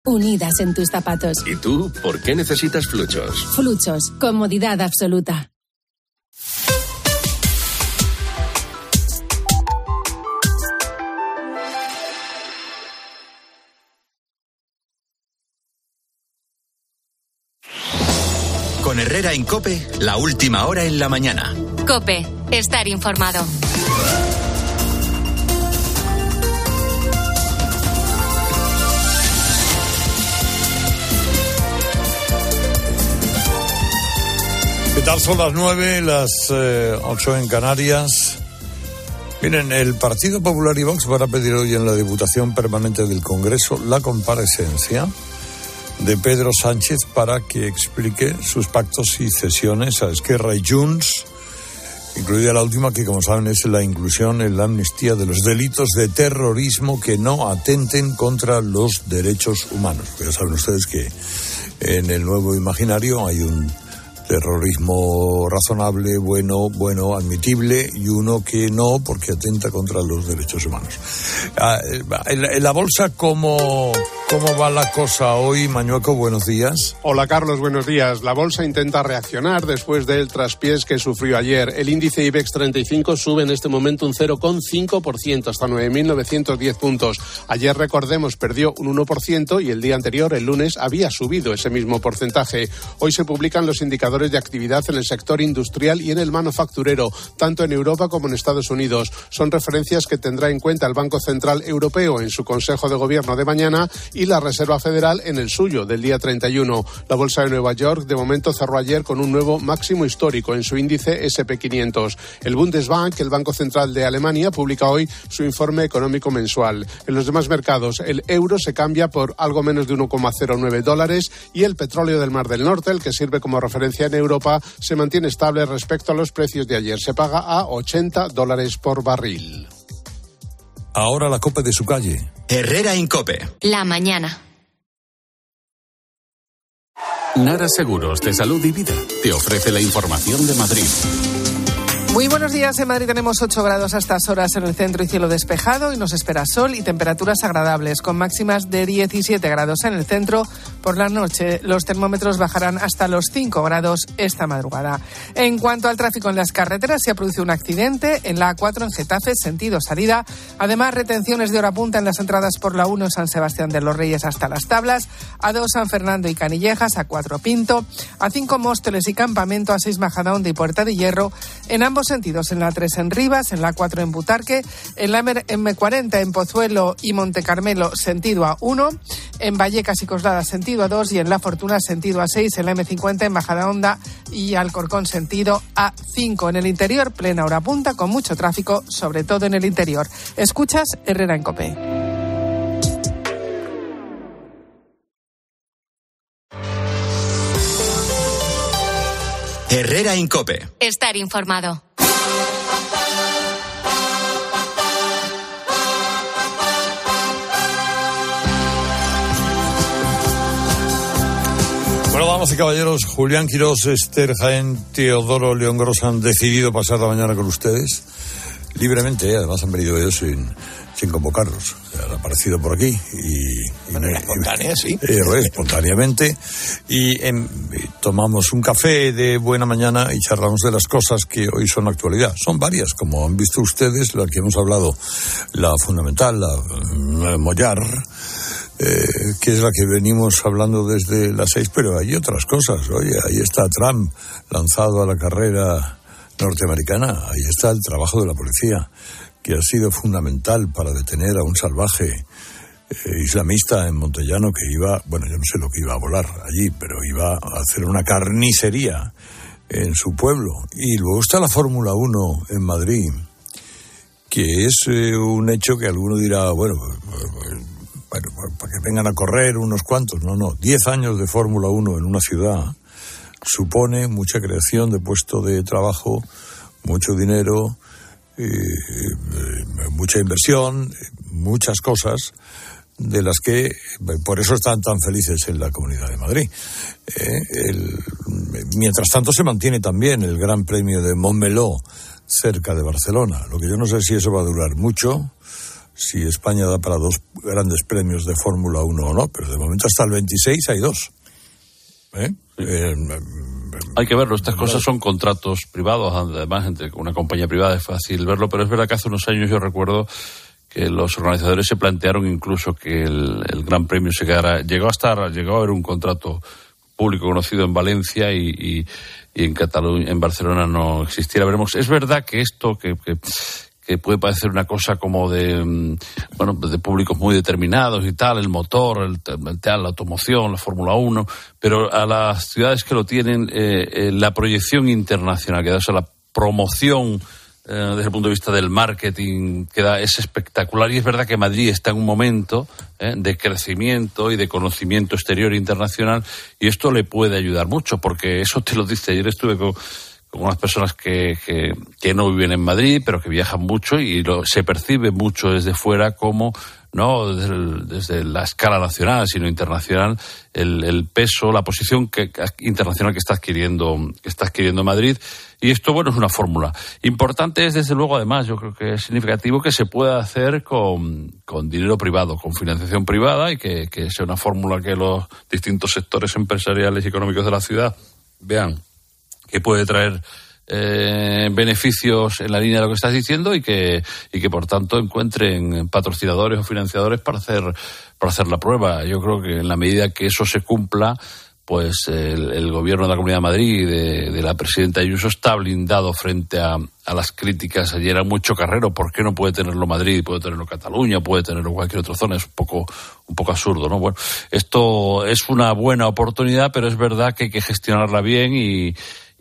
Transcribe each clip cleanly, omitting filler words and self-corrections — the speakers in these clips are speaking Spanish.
unidas en tus zapatos. ¿Y tú por qué necesitas Fluchos? Fluchos, comodidad absoluta. Con Herrera en COPE, la última hora en la mañana. COPE, estar informado. ¿Qué tal? Son las 9, las 8 en Canarias. Miren, el Partido Popular y Vox van a pedir hoy en la Diputación Permanente del Congreso la comparecencia de Pedro Sánchez para que explique sus pactos y cesiones a Esquerra y Junts, incluida la última que, como saben, es la inclusión en la amnistía de los delitos de terrorismo que no atenten contra los derechos humanos. Ya saben ustedes que en el nuevo imaginario hay un terrorismo razonable, bueno, admitible, y uno que no, porque atenta contra los derechos humanos. En la bolsa, ¿cómo va la cosa hoy? Mañueco, buenos días. Hola, Carlos, buenos días. La bolsa intenta reaccionar después del traspiés que sufrió ayer. El índice IBEX 35 sube en este momento un 0,5% hasta 9.910 puntos. Ayer, recordemos, perdió un 1% y el día anterior, el lunes, había subido ese mismo porcentaje. Hoy se publican los indicadores de actividad en el sector industrial y en el manufacturero, tanto en Europa como en Estados Unidos. Son referencias que tendrá en cuenta el Banco Central Europeo en su Consejo de Gobierno de mañana y la Reserva Federal en el suyo del día 31. La bolsa de Nueva York de momento cerró ayer con un nuevo máximo histórico en su índice S&P 500. El Bundesbank, el Banco Central de Alemania, publica hoy su informe económico mensual. En los demás mercados, el euro se cambia por algo menos de $1,09 y el petróleo del Mar del Norte, el que sirve como referencia en Europa, se mantiene estable respecto a los precios de ayer. Se paga a $80 por barril. Ahora la COPE de su calle. Herrera en COPE. La mañana. Nara Seguros de Salud y Vida te ofrece la información de Madrid. Muy buenos días. En Madrid tenemos 8 grados a estas horas en el centro y cielo despejado, y nos espera sol y temperaturas agradables, con máximas de 17 grados en el centro. Por la noche los termómetros bajarán hasta los 5 grados esta madrugada. En cuanto al tráfico en las carreteras, se ha producido un accidente en la A4 en Getafe, sentido salida. Además, retenciones de hora punta en las entradas por la 1 San Sebastián de los Reyes hasta Las Tablas, A2 San Fernando y Canillejas, A4 Pinto, A5 Móstoles y Campamento, A6 Majadahonda y Puerta de Hierro, en ambos sentidos, en la 3 en Rivas, en la 4 en Butarque, en la M40 en Pozuelo y Montecarmelo, sentido A1, en Vallecas y Coslada, sentido A2, y en La Fortuna, sentido A6, en la M50 en Majadahonda y Alcorcón, sentido A5. En el interior, plena hora punta, con mucho tráfico, sobre todo en el interior. Escuchas Herrera en COPE. Herrera en COPE. Estar informado. Bueno, damas y caballeros, Julián Quirós, Esther Jaén, Teodoro León Gross han decidido pasar la mañana con ustedes libremente. Además han venido ellos sin convocarlos. Han aparecido por aquí y manera espontánea, sí. Espontáneamente. Y tomamos un café de buena mañana y charlamos de las cosas que hoy son actualidad. Son varias, como han visto ustedes, la que hemos hablado, la fundamental, la Mollar, que es la que venimos hablando desde las 6, pero hay otras cosas. Oye, ahí está Trump lanzado a la carrera norteamericana, ahí está el trabajo de la policía, que ha sido fundamental para detener a un salvaje islamista en Montellano que iba, bueno, yo no sé lo que iba a volar allí, pero iba a hacer una carnicería en su pueblo. Y luego está la Fórmula 1 en Madrid, que es un hecho que alguno dirá, bueno, para que vengan a correr unos cuantos. No, 10 años de Fórmula 1 en una ciudad supone mucha creación de puesto de trabajo, mucho dinero, mucha inversión, muchas cosas de las que por eso están tan felices en la Comunidad de Madrid. Mientras tanto se mantiene también el Gran Premio de Montmeló cerca de Barcelona. Lo que yo no sé si eso va a durar mucho, si España da para 2 grandes premios de Fórmula 1 o no, pero de momento hasta el 26 hay 2. Hay que verlo, estas cosas son contratos privados, además entre una compañía privada es fácil verlo, pero es verdad que hace unos años yo recuerdo que los organizadores se plantearon incluso que el Gran Premio se quedara, llegó a haber un contrato público conocido en Valencia y en Cataluña, en Barcelona no existiera. Veremos, es verdad que esto que puede parecer una cosa como de públicos muy determinados y tal, el motor, la automoción, la Fórmula 1, pero a las ciudades que lo tienen, la proyección internacional que da, o sea, la promoción desde el punto de vista del marketing es espectacular, y es verdad que Madrid está en un momento de crecimiento y de conocimiento exterior e internacional, y esto le puede ayudar mucho, porque eso te lo dice. Ayer estuve con unas personas que no viven en Madrid, pero que viajan mucho, y se percibe mucho desde fuera como, no desde la escala nacional, sino internacional, el peso, la posición internacional que está adquiriendo Madrid. Y esto, bueno, es una fórmula. Importante es, desde luego, además, yo creo que es significativo que se pueda hacer con dinero privado, con financiación privada, y que sea una fórmula que los distintos sectores empresariales y económicos de la ciudad vean que puede traer beneficios en la línea de lo que estás diciendo, y que por tanto encuentren patrocinadores o financiadores para hacer la prueba. Yo creo que en la medida que eso se cumpla, pues el gobierno de la Comunidad de Madrid, de la presidenta Ayuso, está blindado frente a las críticas. Ayer era mucho carrero, ¿por qué no puede tenerlo Madrid? Puede tenerlo Cataluña, puede tenerlo cualquier otra zona. Es un poco absurdo, ¿no? Bueno, esto es una buena oportunidad, pero es verdad que hay que gestionarla bien y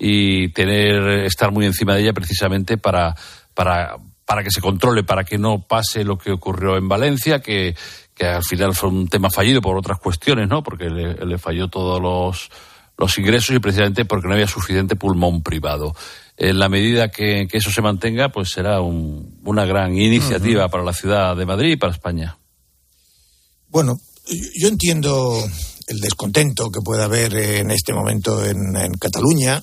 estar muy encima de ella, precisamente para que se controle, para que no pase lo que ocurrió en Valencia, que al final fue un tema fallido por otras cuestiones, ¿no? Porque le falló todos los ingresos, y precisamente porque no había suficiente pulmón privado. En la medida que eso se mantenga, pues será una gran iniciativa para la ciudad de Madrid y para España. Bueno, yo entiendo el descontento que pueda haber en este momento en Cataluña,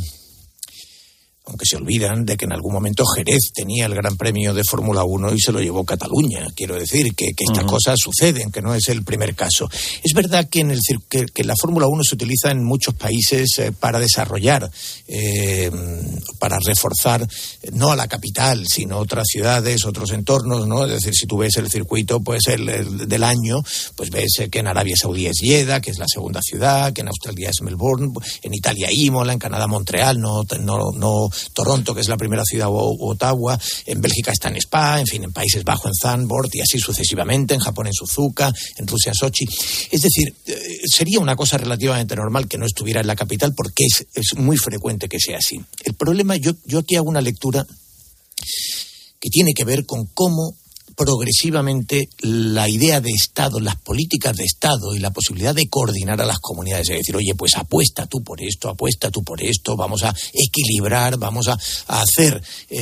aunque se olvidan de que en algún momento Jerez tenía el Gran Premio de Fórmula 1 y se lo llevó Cataluña. Quiero decir que estas cosas suceden, que no es el primer caso. Es verdad que que la Fórmula 1 se utiliza en muchos países para desarrollar, para reforzar, no a la capital, sino otras ciudades, otros entornos, ¿no? Es decir, si tú ves el circuito, pues el del año, pues ves que en Arabia Saudí es Jeddah, que es la segunda ciudad, que en Australia es Melbourne, en Italia Imola, en Canadá Montreal, no Toronto, que es la primera ciudad, o Ottawa, en Bélgica está en Spa, en fin, en Países Bajos en Zandvoort, y así sucesivamente, en Japón en Suzuka, en Rusia en Sochi. Es decir, sería una cosa relativamente normal que no estuviera en la capital, porque es muy frecuente que sea así. El problema, yo aquí hago una lectura que tiene que ver con cómo progresivamente la idea de Estado, las políticas de Estado y la posibilidad de coordinar a las comunidades, es decir, oye, pues apuesta tú por esto, vamos a equilibrar, vamos a hacer,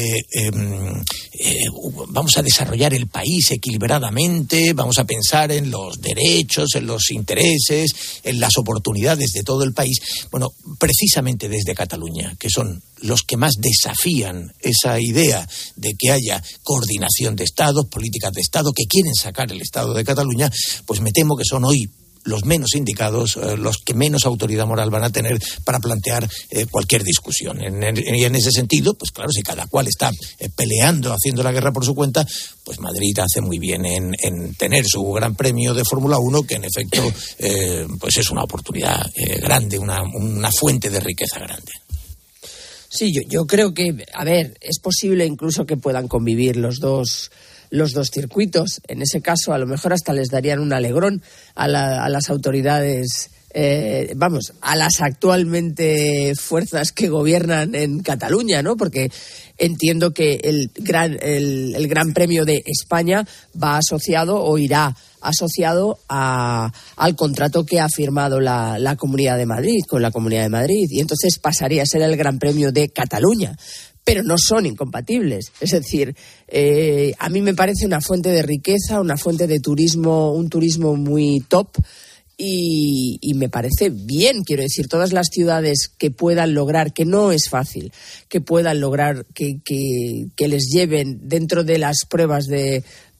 vamos a desarrollar el país equilibradamente, vamos a pensar en los derechos, en los intereses, en las oportunidades de todo el país. Bueno, precisamente desde Cataluña, que son los que más desafían esa idea de que haya coordinación de Estados, políticas de Estado, que quieren sacar el Estado de Cataluña, pues me temo que son hoy los menos indicados, los que menos autoridad moral van a tener para plantear cualquier discusión. Y en ese sentido, pues claro, si cada cual está peleando, haciendo la guerra por su cuenta, pues Madrid hace muy bien en tener su Gran Premio de Fórmula 1, que en efecto pues es una oportunidad grande, una fuente de riqueza grande. Sí, yo creo que, a ver, es posible incluso que puedan convivir los dos circuitos. En ese caso, a lo mejor hasta les darían un alegrón a las autoridades, a las actualmente fuerzas que gobiernan en Cataluña, ¿no? Porque entiendo que el Gran Premio de España va asociado o irá asociado al contrato que ha firmado la Comunidad de Madrid, con la Comunidad de Madrid, y entonces pasaría a ser el Gran Premio de Cataluña. Pero no son incompatibles. Es decir, a mí me parece una fuente de riqueza, una fuente de turismo, un turismo muy top, y me parece bien. Quiero decir, todas las ciudades que puedan lograr, que no es fácil, que puedan lograr que les lleven dentro de las pruebas de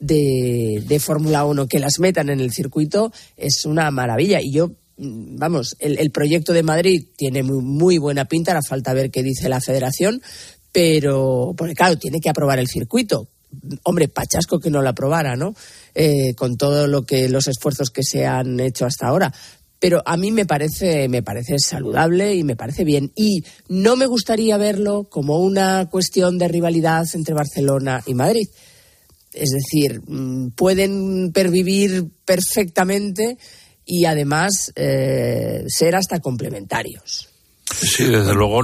de Fórmula 1 que las metan en el circuito es una maravilla. Y yo, vamos, el proyecto de Madrid tiene muy buena pinta, hará falta ver qué dice la Federación, pero, porque claro, tiene que aprobar el circuito. Hombre, pachasco que no lo aprobara, ¿no? Con todo los esfuerzos que se han hecho hasta ahora. Pero a mí me parece saludable y me parece bien. Y no me gustaría verlo como una cuestión de rivalidad entre Barcelona y Madrid. Es decir, pueden pervivir perfectamente y además ser hasta complementarios. Sí, desde luego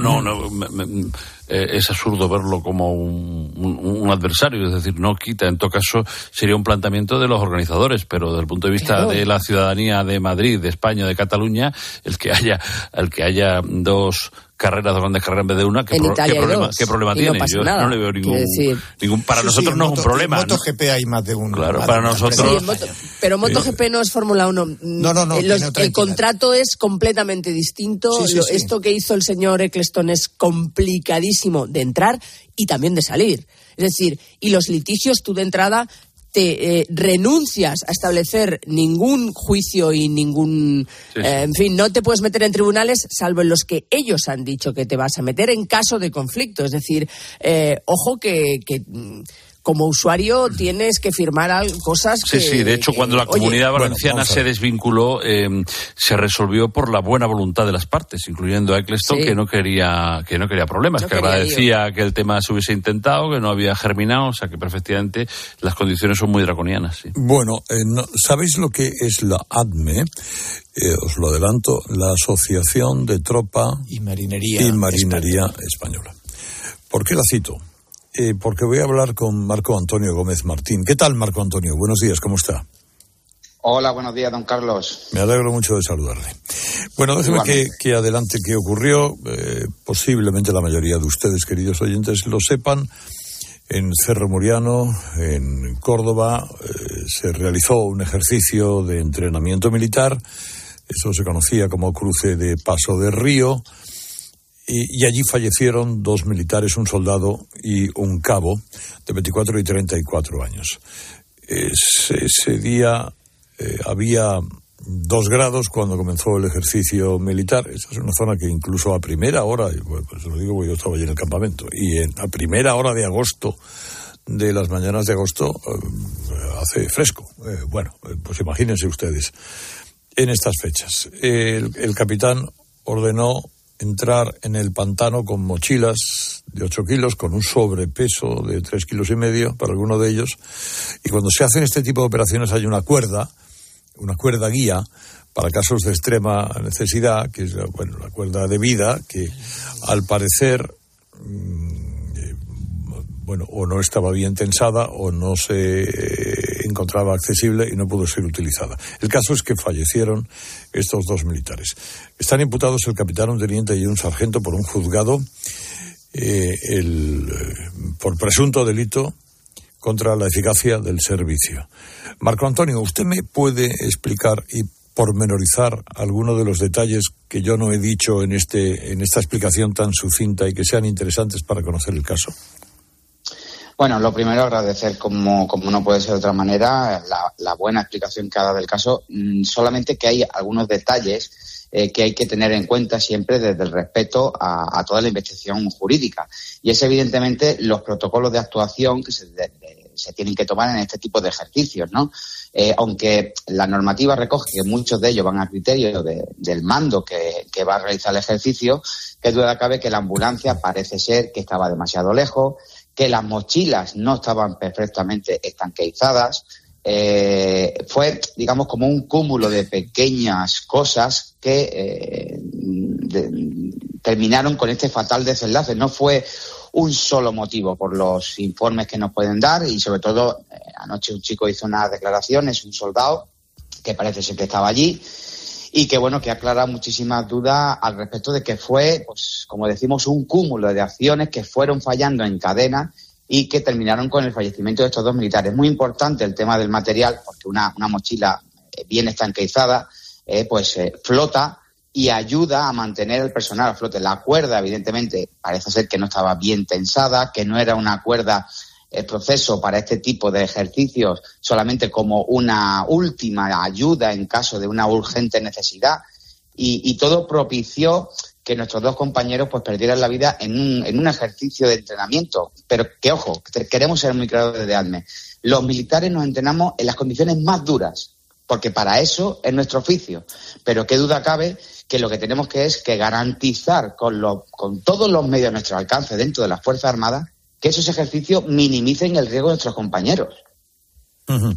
es absurdo verlo como un adversario, es decir, no quita, en todo caso sería un planteamiento de los organizadores, pero desde el punto de vista de la ciudadanía de Madrid, de España, de Cataluña, el que haya dos grandes carreras en vez de una, ¿qué problema tiene? No Yo no le veo ningún para nosotros no es un problema. En MotoGP hay más de uno. Claro, para nosotros. Pero MotoGP no es Fórmula 1. No. El contrato es completamente distinto. Esto que hizo el señor Eccleston es complicadísimo de entrar y también de salir. Es decir, y los litigios, tú de entrada te renuncias a establecer ningún juicio y ningún... en fin, no te puedes meter en tribunales salvo en los que ellos han dicho que te vas a meter en caso de conflicto. Es decir, ojo que como usuario tienes que firmar cosas que... Sí, de hecho, cuando la Comunidad Valenciana se desvinculó, se resolvió por la buena voluntad de las partes, incluyendo a Eccleston, que no quería problemas, que agradecía que el tema se hubiese intentado, que no había germinado, o sea que perfectamente las condiciones son muy draconianas. Sí. Bueno, ¿sabéis lo que es la ADME? Os lo adelanto, la Asociación de Tropa y Marinería Española. ¿Por qué la cito? Porque voy a hablar con Marco Antonio Gómez Martín. ¿Qué tal, Marco Antonio? Buenos días, ¿cómo está? Hola, buenos días, don Carlos. Me alegro mucho de saludarle. Bueno, déjeme que adelante qué ocurrió. Posiblemente la mayoría de ustedes, queridos oyentes, lo sepan. En Cerro Muriano, en Córdoba, se realizó un ejercicio de entrenamiento militar. Eso se conocía como cruce de Paso de Río. Y allí fallecieron 2 militares, un soldado y un cabo de 24 y 34 años. Ese día había 2 grados cuando comenzó el ejercicio militar. Esa es una zona que incluso a primera hora, pues lo digo porque yo estaba allí en el campamento, y a primera hora de agosto, de las mañanas de agosto, hace fresco. Pues imagínense ustedes, en estas fechas. El capitán ordenó entrar en el pantano con mochilas de 8 kilos, con un sobrepeso de 3,5 kilos para alguno de ellos. Y cuando se hacen este tipo de operaciones hay una cuerda guía para casos de extrema necesidad, que es la cuerda de vida, que al parecer o no estaba bien tensada o no se encontraba accesible y no pudo ser utilizada. El caso es que fallecieron estos 2 militares. Están imputados el capitán, un teniente y un sargento por un juzgado por presunto delito contra la eficacia del servicio. Marco Antonio, ¿usted me puede explicar y pormenorizar alguno de los detalles que yo no he dicho en esta explicación tan sucinta y que sean interesantes para conocer el caso? Bueno, lo primero, agradecer, como no puede ser de otra manera, la buena explicación que ha dado del caso. Solamente que hay algunos detalles que hay que tener en cuenta siempre desde el respeto a toda la investigación jurídica. Y es evidentemente los protocolos de actuación que se tienen que tomar en este tipo de ejercicios, ¿no? Aunque la normativa recoge que muchos de ellos van a criterio del mando que va a realizar el ejercicio, que duda cabe que la ambulancia parece ser que estaba demasiado lejos, que las mochilas no estaban perfectamente estanqueizadas. Fue, digamos, como un cúmulo de pequeñas cosas que terminaron con este fatal desenlace. No fue un solo motivo por los informes que nos pueden dar, y sobre todo anoche un chico hizo unas declaraciones, un soldado que parece ser que estaba allí, y que aclara muchísimas dudas al respecto de que fue, pues como decimos, un cúmulo de acciones que fueron fallando en cadena y que terminaron con el fallecimiento de estos 2 militares. Muy importante el tema del material, porque una mochila bien estanqueizada flota y ayuda a mantener el personal a flote. La cuerda, evidentemente, parece ser que no estaba bien tensada, que no era una cuerda el proceso para este tipo de ejercicios solamente como una última ayuda en caso de una urgente necesidad, y todo propició que nuestros dos compañeros pues perdieran la vida en un ejercicio de entrenamiento. Pero que, ojo, queremos ser muy claros desde ADME. Los militares nos entrenamos en las condiciones más duras, porque para eso es nuestro oficio. Pero qué duda cabe que lo que tenemos que es que garantizar con todos los medios a nuestro alcance dentro de las Fuerzas Armadas que esos ejercicios minimicen el riesgo de nuestros compañeros. Uh-huh.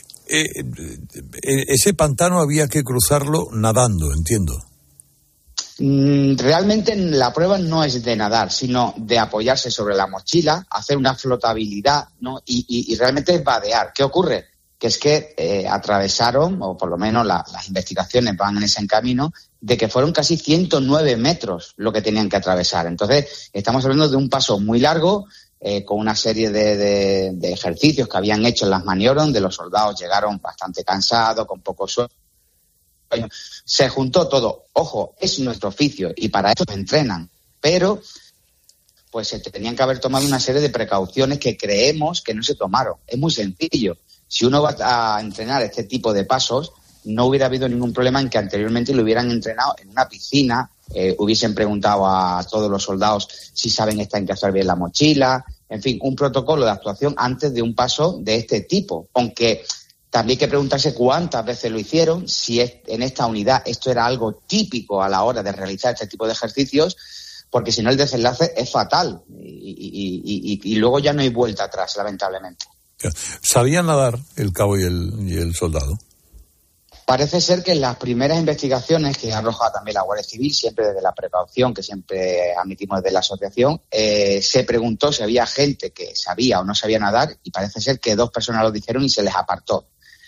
Ese pantano había que cruzarlo nadando, entiendo. Realmente la prueba no es de nadar, sino de apoyarse sobre la mochila, hacer una flotabilidad, ¿no? Y realmente es vadear. ¿Qué ocurre? Que es que atravesaron, o por lo menos las investigaciones van en ese camino, de que fueron casi 109 metros lo que tenían que atravesar. Entonces, estamos hablando de un paso muy largo, con una serie de ejercicios que habían hecho en las maniobras, donde los soldados llegaron bastante cansados, con poco sueño. Se juntó todo. Ojo, es nuestro oficio y para eso se entrenan. Pero pues se tenían que haber tomado una serie de precauciones que creemos que no se tomaron. Es muy sencillo. Si uno va a entrenar este tipo de pasos, no hubiera habido ningún problema en que anteriormente lo hubieran entrenado en una piscina, hubiesen preguntado a todos los soldados si saben encajar bien la mochila, en fin, un protocolo de actuación antes de un paso de este tipo. Aunque también hay que preguntarse cuántas veces lo hicieron, si en esta unidad esto era algo típico a la hora de realizar este tipo de ejercicios, porque si no el desenlace es fatal y luego ya no hay vuelta atrás, lamentablemente. ¿Sabían nadar el cabo y el soldado? Parece ser que en las primeras investigaciones que ha arrojado también la Guardia Civil, siempre desde la precaución que siempre admitimos desde la asociación, se preguntó si había gente que sabía o no sabía nadar y parece ser que 2 personas lo dijeron y se les apartó.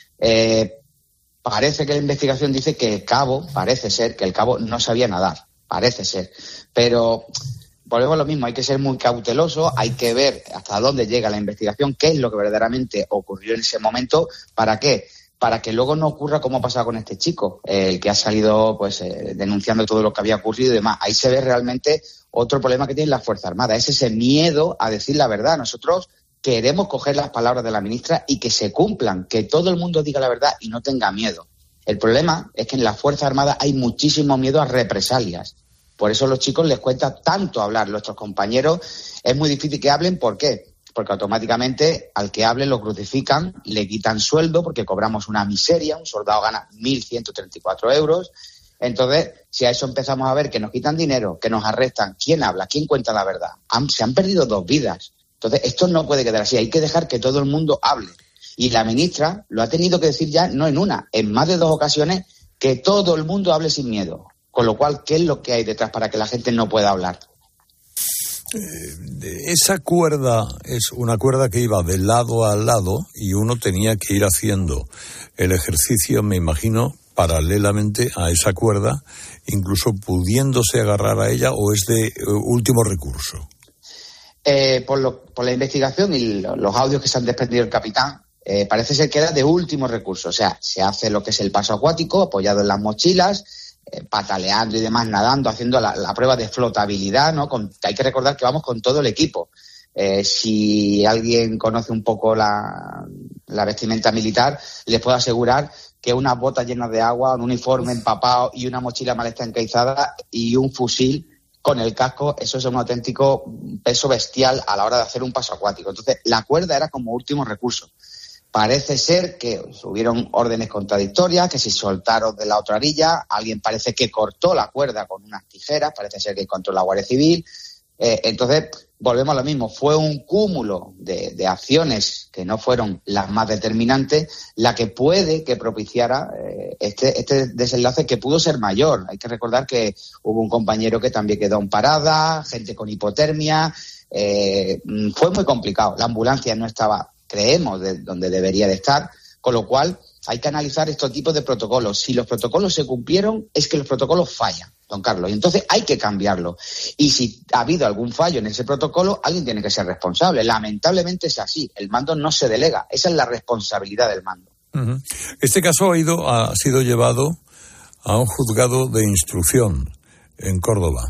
Parece que la investigación dice que parece ser que el cabo no sabía nadar, parece ser. Pero volvemos a lo mismo, hay que ser muy cauteloso, hay que ver hasta dónde llega la investigación, qué es lo que verdaderamente ocurrió en ese momento, ¿para qué? Para que luego no ocurra como ha pasado con este chico, el que ha salido pues denunciando todo lo que había ocurrido y demás. Ahí se ve realmente otro problema que tiene la Fuerza Armada, es ese miedo a decir la verdad. Nosotros queremos coger las palabras de la ministra y que se cumplan, que todo el mundo diga la verdad y no tenga miedo. El problema es que en la Fuerza Armada hay muchísimo miedo a represalias. Por eso a los chicos les cuesta tanto hablar. Nuestros compañeros es muy difícil que hablen. ¿Por qué? Porque automáticamente al que hable lo crucifican, le quitan sueldo porque cobramos una miseria, un soldado gana 1.134 euros. Entonces, si a eso empezamos a ver que nos quitan dinero, que nos arrestan, ¿quién habla? ¿Quién cuenta la verdad? Se han perdido 2 vidas. Entonces, esto no puede quedar así, hay que dejar que todo el mundo hable. Y la ministra lo ha tenido que decir ya, no en una, en más de 2 ocasiones, que todo el mundo hable sin miedo. Con lo cual, ¿qué es lo que hay detrás para que la gente no pueda hablar? Esa cuerda es una cuerda que iba de lado a lado y uno tenía que ir haciendo el ejercicio, me imagino, paralelamente a esa cuerda, incluso pudiéndose agarrar a ella, o es de último recurso. Por la investigación y los audios que se han desprendido el capitán, parece ser que era de último recurso. O sea, se hace lo que es el paso acuático, apoyado en las mochilas, pataleando y demás, nadando, haciendo la prueba de flotabilidad, ¿no? Hay que recordar que vamos con todo el equipo. Si alguien conoce un poco la vestimenta militar, les puedo asegurar que unas botas llenas de agua, un uniforme empapado y una mochila mal encaizada y un fusil con el casco, eso es un auténtico peso bestial a la hora de hacer un paso acuático. Entonces, la cuerda era como último recurso. Parece ser que hubieron órdenes contradictorias, que si soltaron de la otra orilla, alguien parece que cortó la cuerda con unas tijeras, parece ser que encontró la Guardia Civil. Entonces, volvemos a lo mismo, fue un cúmulo de acciones que no fueron las más determinantes, la que puede que propiciara este desenlace que pudo ser mayor. Hay que recordar que hubo un compañero que también quedó en parada, gente con hipotermia, fue muy complicado. La ambulancia no estaba, creemos, donde debería de estar, con lo cual hay que analizar estos tipos de protocolos. Si los protocolos se cumplieron, es que los protocolos fallan, don Carlos, y entonces hay que cambiarlo. Y si ha habido algún fallo en ese protocolo, alguien tiene que ser responsable. Lamentablemente es así, el mando no se delega, esa es la responsabilidad del mando. Uh-huh. Este caso ha sido llevado a un juzgado de instrucción en Córdoba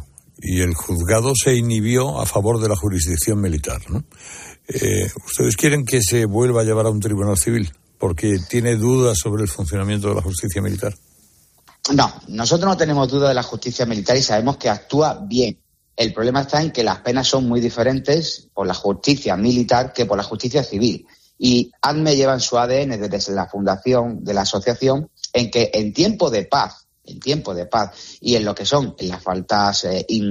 y el juzgado se inhibió a favor de la jurisdicción militar, ¿no? ¿Ustedes quieren que se vuelva a llevar a un tribunal civil porque tiene dudas sobre el funcionamiento de la justicia militar? No, nosotros no tenemos duda de la justicia militar y sabemos que actúa bien. El problema está en que las penas son muy diferentes por la justicia militar que por la justicia civil. Y ADME lleva en su ADN desde la fundación de la asociación en que en tiempo de paz y en lo que son en las faltas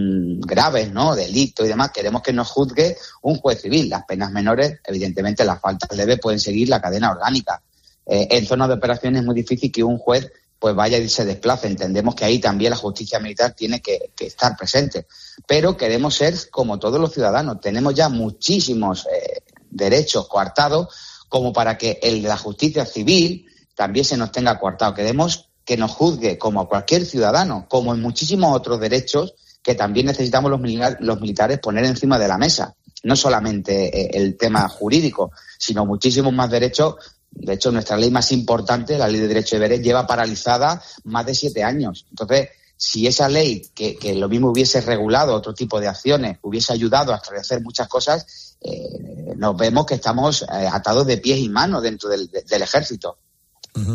graves, ¿no?, delito y demás, queremos que nos juzgue un juez civil. Las penas menores, evidentemente, las faltas leves pueden seguir la cadena orgánica. En zonas de operaciones es muy difícil que un juez pues vaya y se desplace. Entendemos que ahí también la justicia militar tiene que estar presente. Pero queremos ser como todos los ciudadanos. Tenemos ya muchísimos derechos coartados como para que el de la justicia civil también se nos tenga coartado. Queremos que nos juzgue como a cualquier ciudadano, como en muchísimos otros derechos que también necesitamos los militares poner encima de la mesa. No solamente el tema jurídico, sino muchísimos más derechos. De hecho, nuestra ley más importante, la Ley de Derecho y Deberes, lleva paralizada más de 7 años. Entonces, si esa ley, que lo mismo hubiese regulado otro tipo de acciones, hubiese ayudado a establecer muchas cosas, nos vemos que estamos atados de pies y manos dentro del ejército. Uh-huh.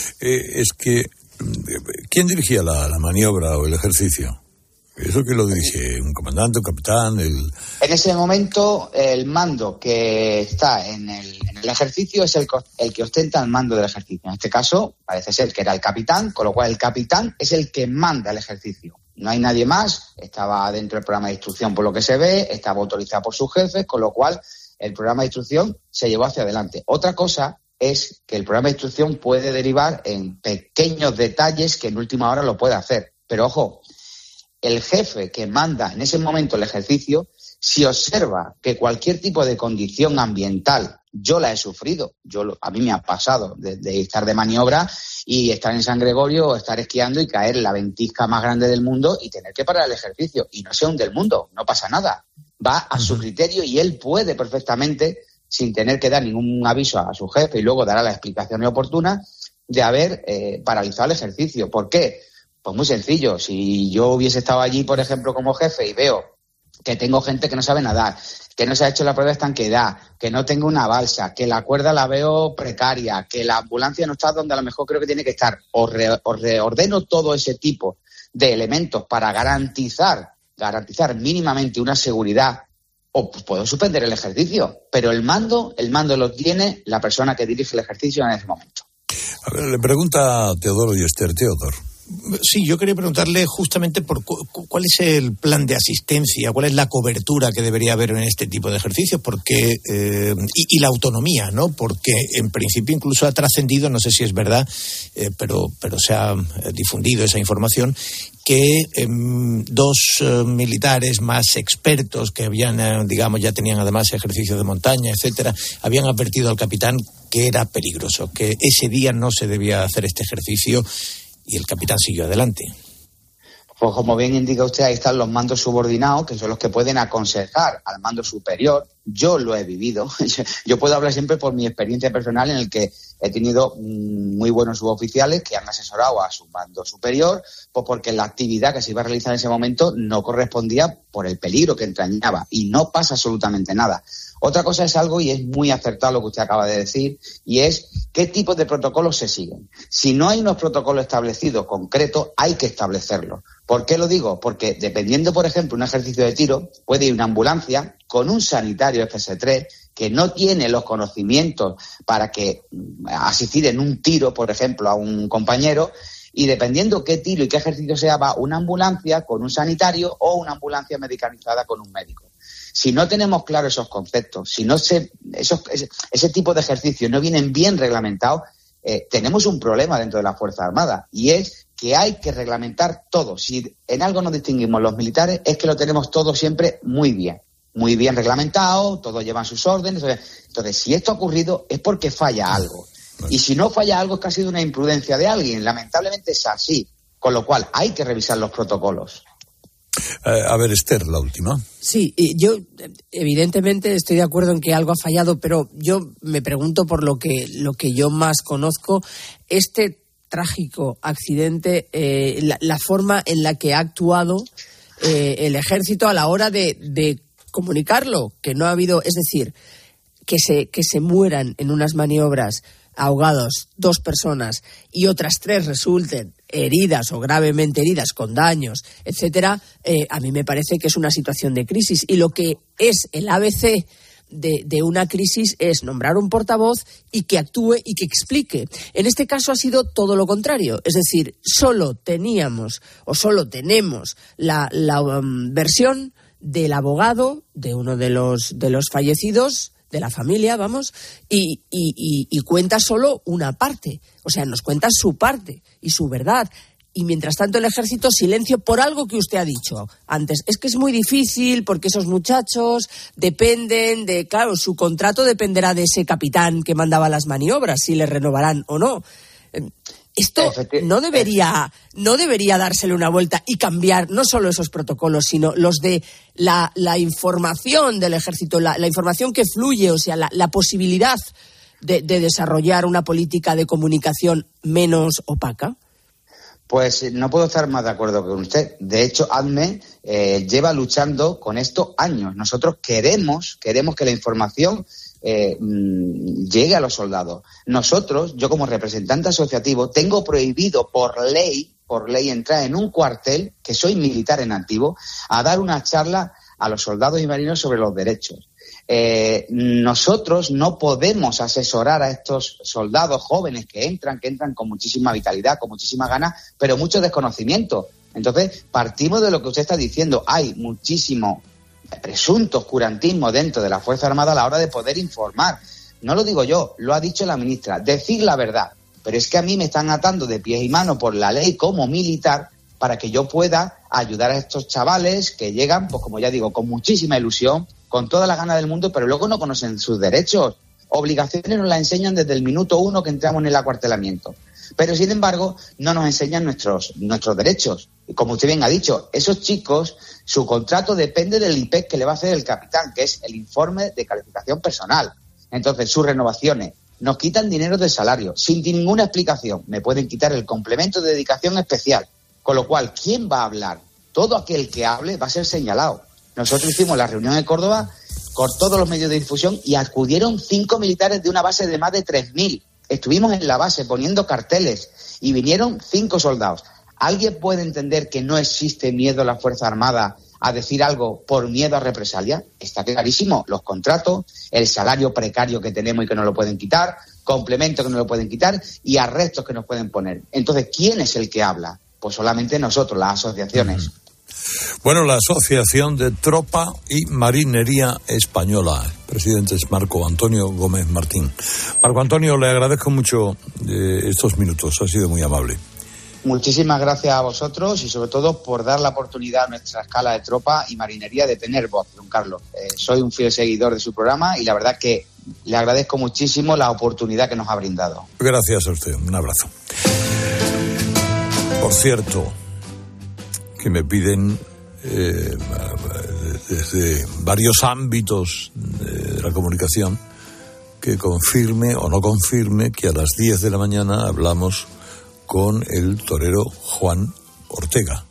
Es que, ¿quién dirigía la maniobra o el ejercicio? ¿Eso que lo dirige? ¿Un comandante, un capitán? En ese momento, el mando que está en el ejercicio es el que ostenta el mando del ejercicio. En este caso, parece ser que era el capitán, con lo cual el capitán es el que manda el ejercicio. No hay nadie más, estaba dentro del programa de instrucción por lo que se ve, estaba autorizado por sus jefes, con lo cual el programa de instrucción se llevó hacia adelante. Otra cosa es que el programa de instrucción puede derivar en pequeños detalles que en última hora lo puede hacer. Pero ojo, el jefe que manda en ese momento el ejercicio, si observa que cualquier tipo de condición ambiental, yo la he sufrido, a mí me ha pasado de estar de maniobra y estar en San Gregorio o estar esquiando y caer en la ventisca más grande del mundo y tener que parar el ejercicio. Y no se hunde el mundo, no pasa nada. Va a su criterio y él puede perfectamente, sin tener que dar ningún aviso a su jefe y luego dará la explicación oportuna, de haber paralizado el ejercicio. ¿Por qué? Pues muy sencillo. Si yo hubiese estado allí, por ejemplo, como jefe y veo que tengo gente que no sabe nadar, que no se ha hecho la prueba de estanqueidad, que no tengo una balsa, que la cuerda la veo precaria, que la ambulancia no está donde a lo mejor creo que tiene que estar, o reordeno todo ese tipo de elementos para garantizar mínimamente una seguridad, o pues puedo suspender el ejercicio. Pero el mando lo tiene la persona que dirige el ejercicio en ese momento. A ver, le pregunta a Teodoro y Esther. Teodoro. Sí, yo quería preguntarle justamente por cuál es el plan de asistencia, cuál es la cobertura que debería haber en este tipo de ejercicios, porque y la autonomía, ¿no? Porque en principio incluso ha trascendido, no sé si es verdad, pero se ha difundido esa información, que dos militares más expertos que habían, ya tenían además ejercicios de montaña, etcétera, habían advertido al capitán que era peligroso, que ese día no se debía hacer este ejercicio. Y el capitán siguió adelante. Pues como bien indica usted, ahí están los mandos subordinados, que son los que pueden aconsejar al mando superior. Yo lo he vivido. Yo puedo hablar siempre por mi experiencia personal, en el que he tenido muy buenos suboficiales que han asesorado a su mando superior, pues porque la actividad que se iba a realizar en ese momento no correspondía por el peligro que entrañaba. Y no pasa absolutamente nada. Otra cosa es algo, y es muy acertado lo que usted acaba de decir, y es qué tipos de protocolos se siguen. Si no hay unos protocolos establecidos concretos, hay que establecerlos. ¿Por qué lo digo? Porque dependiendo, por ejemplo, un ejercicio de tiro, puede ir una ambulancia con un sanitario FS3 que no tiene los conocimientos para que asistir en un tiro, por ejemplo, a un compañero, y dependiendo qué tiro y qué ejercicio sea, va una ambulancia con un sanitario o una ambulancia medicalizada con un médico. Si no tenemos claros esos conceptos, si no ese tipo de ejercicios no vienen bien reglamentados, tenemos un problema dentro de la Fuerza Armada, y es que hay que reglamentar todo. Si en algo nos distinguimos los militares, es que lo tenemos todo siempre muy bien reglamentado, todos llevan sus órdenes. Entonces, si esto ha ocurrido es porque falla algo. Y si no falla algo es que ha sido una imprudencia de alguien. Lamentablemente es así. Con lo cual hay que revisar los protocolos. A ver, Esther, la última. Sí, yo evidentemente estoy de acuerdo en que algo ha fallado, pero yo me pregunto por lo que yo más conozco, este trágico accidente, la forma en la que ha actuado el ejército a la hora de comunicarlo, que no ha habido, es decir, que se mueran en unas maniobras ahogados 2 personas y otras 3 resulten heridas o gravemente heridas con daños, etcétera, a mí me parece que es una situación de crisis. Y lo que es el ABC de una crisis es nombrar un portavoz y que actúe y que explique. En este caso ha sido todo lo contrario, es decir, solo tenemos la versión del abogado de uno de los fallecidos, de la familia, vamos, y cuenta solo una parte, o sea, nos cuenta su parte y su verdad. Y mientras tanto el ejército, silencio por algo que usted ha dicho antes. Es que es muy difícil porque esos muchachos dependen de, claro, su contrato dependerá de ese capitán que mandaba las maniobras, si le renovarán o no. Esto no debería dársele una vuelta y cambiar no solo esos protocolos, sino los de la información del ejército, la información que fluye, o sea, la posibilidad de desarrollar una política de comunicación menos opaca. Pues no puedo estar más de acuerdo con usted. De hecho, ADME lleva luchando con esto años. Nosotros queremos que la información llegue a los soldados. Nosotros, yo como representante asociativo, tengo prohibido por ley entrar en un cuartel, que soy militar en activo, a dar una charla a los soldados y marinos sobre los derechos. Nosotros no podemos asesorar a estos soldados jóvenes que entran con muchísima vitalidad, con muchísima ganas, pero mucho desconocimiento. Entonces, partimos de lo que usted está diciendo. Hay muchísimo presunto oscurantismo dentro de la Fuerza Armada a la hora de poder informar. No lo digo yo, lo ha dicho la ministra, decir la verdad. Pero es que a mí me están atando de pies y manos por la ley como militar para que yo pueda ayudar a estos chavales que llegan, pues como ya digo, con muchísima ilusión, con toda la gana del mundo, pero luego no conocen sus derechos. Obligaciones nos las enseñan desde el minuto 1 que entramos en el acuartelamiento. Pero, sin embargo, no nos enseñan nuestros derechos. Y como usted bien ha dicho, esos chicos, su contrato depende del IPEC que le va a hacer el capitán, que es el informe de calificación personal. Entonces, sus renovaciones nos quitan dinero del salario, sin ninguna explicación. Me pueden quitar el complemento de dedicación especial. Con lo cual, ¿quién va a hablar? Todo aquel que hable va a ser señalado. Nosotros hicimos la reunión en Córdoba con todos los medios de difusión y acudieron 5 militares de una base de más de 3.000. Estuvimos en la base poniendo carteles y vinieron 5 soldados. ¿Alguien puede entender que no existe miedo a la Fuerza Armada a decir algo por miedo a represalia? Está clarísimo. Los contratos, el salario precario que tenemos y que nos lo pueden quitar, complementos que nos lo pueden quitar y arrestos que nos pueden poner. Entonces, ¿quién es el que habla? Pues solamente nosotros, las asociaciones. Bueno, la Asociación de Tropa y Marinería Española. El presidente es Marco Antonio Gómez Martín. Marco Antonio, le agradezco mucho estos minutos. Ha sido muy amable. Muchísimas gracias a vosotros y sobre todo por dar la oportunidad a nuestra escala de tropa y marinería de tener voz, don Carlos. Soy un fiel seguidor de su programa y la verdad que le agradezco muchísimo la oportunidad que nos ha brindado. Gracias a usted. Un abrazo. Por cierto, que me piden desde varios ámbitos de la comunicación que confirme o no confirme que a las 10 de la mañana hablamos con el torero Juan Ortega.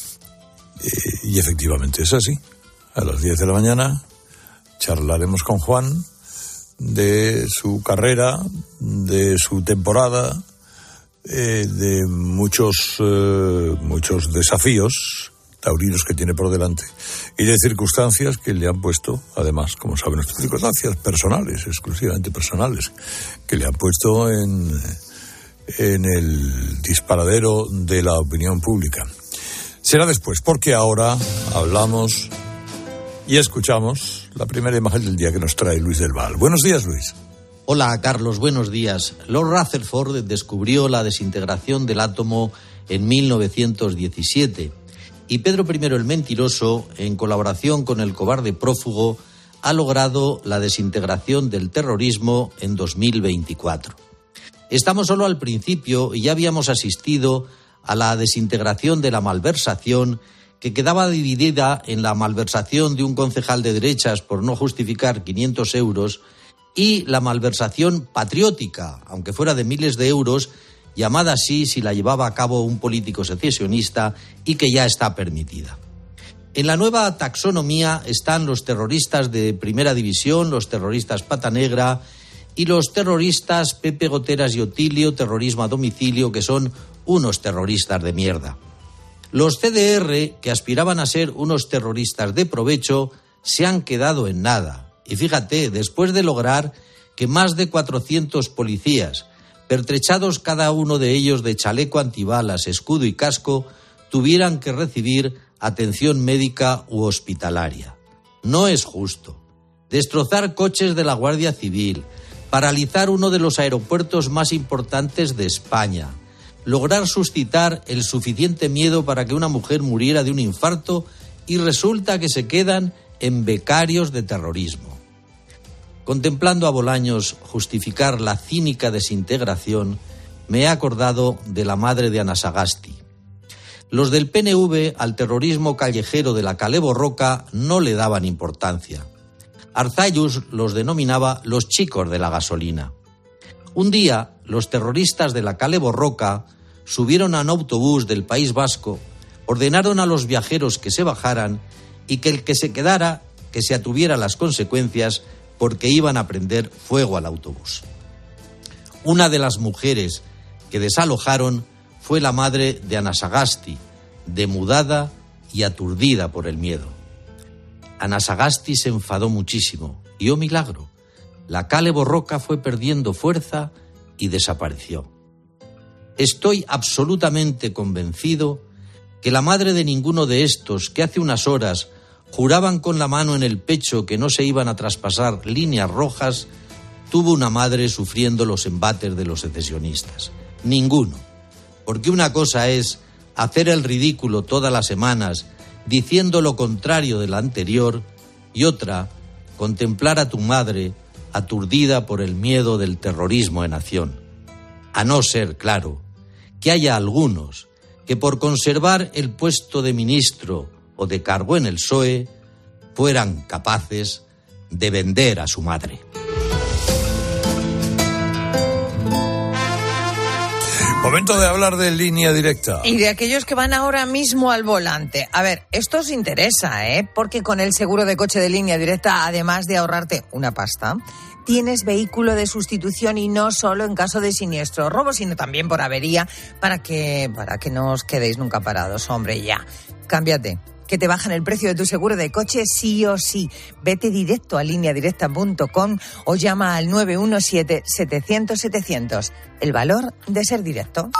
Y efectivamente es así. A las 10 de la mañana charlaremos con Juan de su carrera, de su temporada, de muchos desafíos taurinos que tiene por delante y de circunstancias que le han puesto, además, como saben, circunstancias personales, exclusivamente personales, que le han puesto en el disparadero de la opinión pública. Será después, porque ahora hablamos y escuchamos la primera imagen del día que nos trae Luis del Val. Buenos días, Luis. Hola, Carlos, buenos días. Lord Rutherford descubrió la desintegración del átomo en 1917 y Pedro I el Mentiroso, en colaboración con el cobarde prófugo, ha logrado la desintegración del terrorismo en 2024. Estamos solo al principio y ya habíamos asistido a la desintegración de la malversación, que quedaba dividida en la malversación de un concejal de derechas por no justificar 500 euros y la malversación patriótica, aunque fuera de miles de euros, llamada así si la llevaba a cabo un político secesionista y que ya está permitida. En la nueva taxonomía están los terroristas de primera división, los terroristas pata negra y los terroristas Pepe Goteras y Otilio, terrorismo a domicilio, que son unos terroristas de mierda. Los CDR, que aspiraban a ser unos terroristas de provecho, se han quedado en nada. Y fíjate, después de lograr que más de 400 policías, pertrechados cada uno de ellos de chaleco antibalas, escudo y casco, tuvieran que recibir atención médica u hospitalaria. No es justo. Destrozar coches de la Guardia Civil, paralizar uno de los aeropuertos más importantes de España, lograr suscitar el suficiente miedo para que una mujer muriera de un infarto y resulta que se quedan en becarios de terrorismo. Contemplando a Bolaños justificar la cínica desintegración, me he acordado de la madre de Ana Sagasti. Los del PNV al terrorismo callejero de la Kale Borroka no le daban importancia. Arzallus los denominaba los chicos de la gasolina. Un día, los terroristas de la Kale Borroka subieron a un autobús del País Vasco, ordenaron a los viajeros que se bajaran y que el que se quedara, que se atuviera las consecuencias porque iban a prender fuego al autobús. Una de las mujeres que desalojaron fue la madre de Ana Sagasti, demudada y aturdida por el miedo. Ana Sagasti se enfadó muchísimo y, oh milagro, la Kale Borroka fue perdiendo fuerza y desapareció. Estoy absolutamente convencido que la madre de ninguno de estos que hace unas horas juraban con la mano en el pecho que no se iban a traspasar líneas rojas, tuvo una madre sufriendo los embates de los secesionistas. Ninguno. Porque una cosa es hacer el ridículo todas las semanas diciendo lo contrario de la anterior y otra, contemplar a tu madre aturdida por el miedo del terrorismo en acción. A no ser, claro, que haya algunos que por conservar el puesto de ministro o de cargo en el PSOE fueran capaces de vender a su madre. Momento de hablar de Línea Directa. Y de aquellos que van ahora mismo al volante. A ver, esto os interesa, porque con el seguro de coche de Línea Directa, además de ahorrarte una pasta, tienes vehículo de sustitución y no solo en caso de siniestro o robo, sino también por avería, para que no os quedéis nunca parados. Hombre, ya, cámbiate, que te bajan el precio de tu seguro de coche sí o sí. Vete directo a lineadirecta.com o llama al 917-700-700. El valor de ser directo.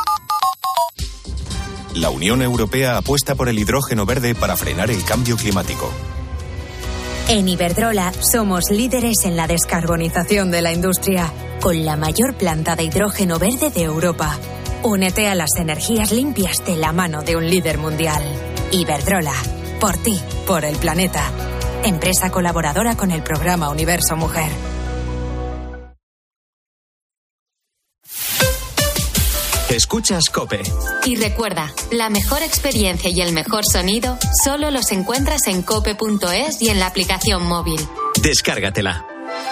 La Unión Europea apuesta por el hidrógeno verde para frenar el cambio climático. En Iberdrola somos líderes en la descarbonización de la industria, con la mayor planta de hidrógeno verde de Europa. Únete a las energías limpias de la mano de un líder mundial. Iberdrola, por ti, por el planeta. Empresa colaboradora con el programa Universo Mujer. Escuchas COPE. Y recuerda, la mejor experiencia y el mejor sonido solo los encuentras en cope.es y en la aplicación móvil. Descárgatela.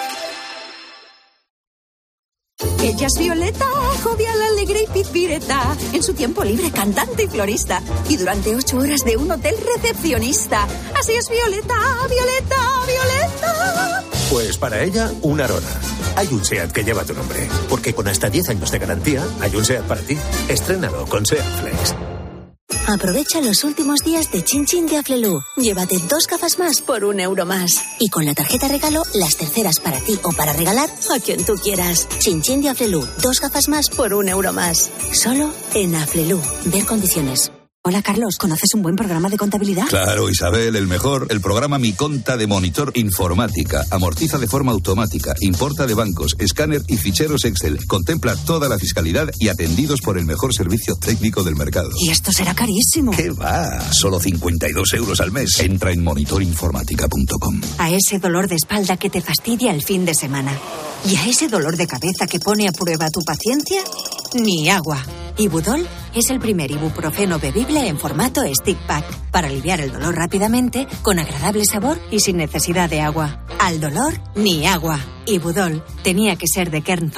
Ella es Violeta, jovial, alegre y pizpireta. En su tiempo libre, cantante y florista. Y durante 8 horas de un hotel, recepcionista. Así es Violeta, Violeta, Violeta. Pues para ella, una Arona. Hay un SEAT que lleva tu nombre. Porque con hasta 10 años de garantía, hay un SEAT para ti. Estrénalo con SEAT Flex. Aprovecha los últimos días de Chin Chin de Aflelu. Llévate 2 gafas más por €1 más. Y con la tarjeta regalo, las terceras para ti o para regalar a quien tú quieras. Chin Chin de Aflelu. 2 gafas más por €1 más. Solo en Aflelu. Ver condiciones. Hola, Carlos, ¿conoces un buen programa de contabilidad? Claro, Isabel, el mejor. El programa Mi Conta de Monitor Informática. Amortiza de forma automática, importa de bancos, escáner y ficheros Excel. Contempla toda la fiscalidad y atendidos por el mejor servicio técnico del mercado. Y esto será carísimo. ¿Qué va? Solo 52 € al mes. Entra en monitorinformática.com. A ese dolor de espalda que te fastidia el fin de semana. Y a ese dolor de cabeza que pone a prueba tu paciencia, ni agua. Ibudol es el primer ibuprofeno bebible en formato stick pack para aliviar el dolor rápidamente, con agradable sabor y sin necesidad de agua. Al dolor, ni agua. Ibudol tenía que ser de Kern Pharma.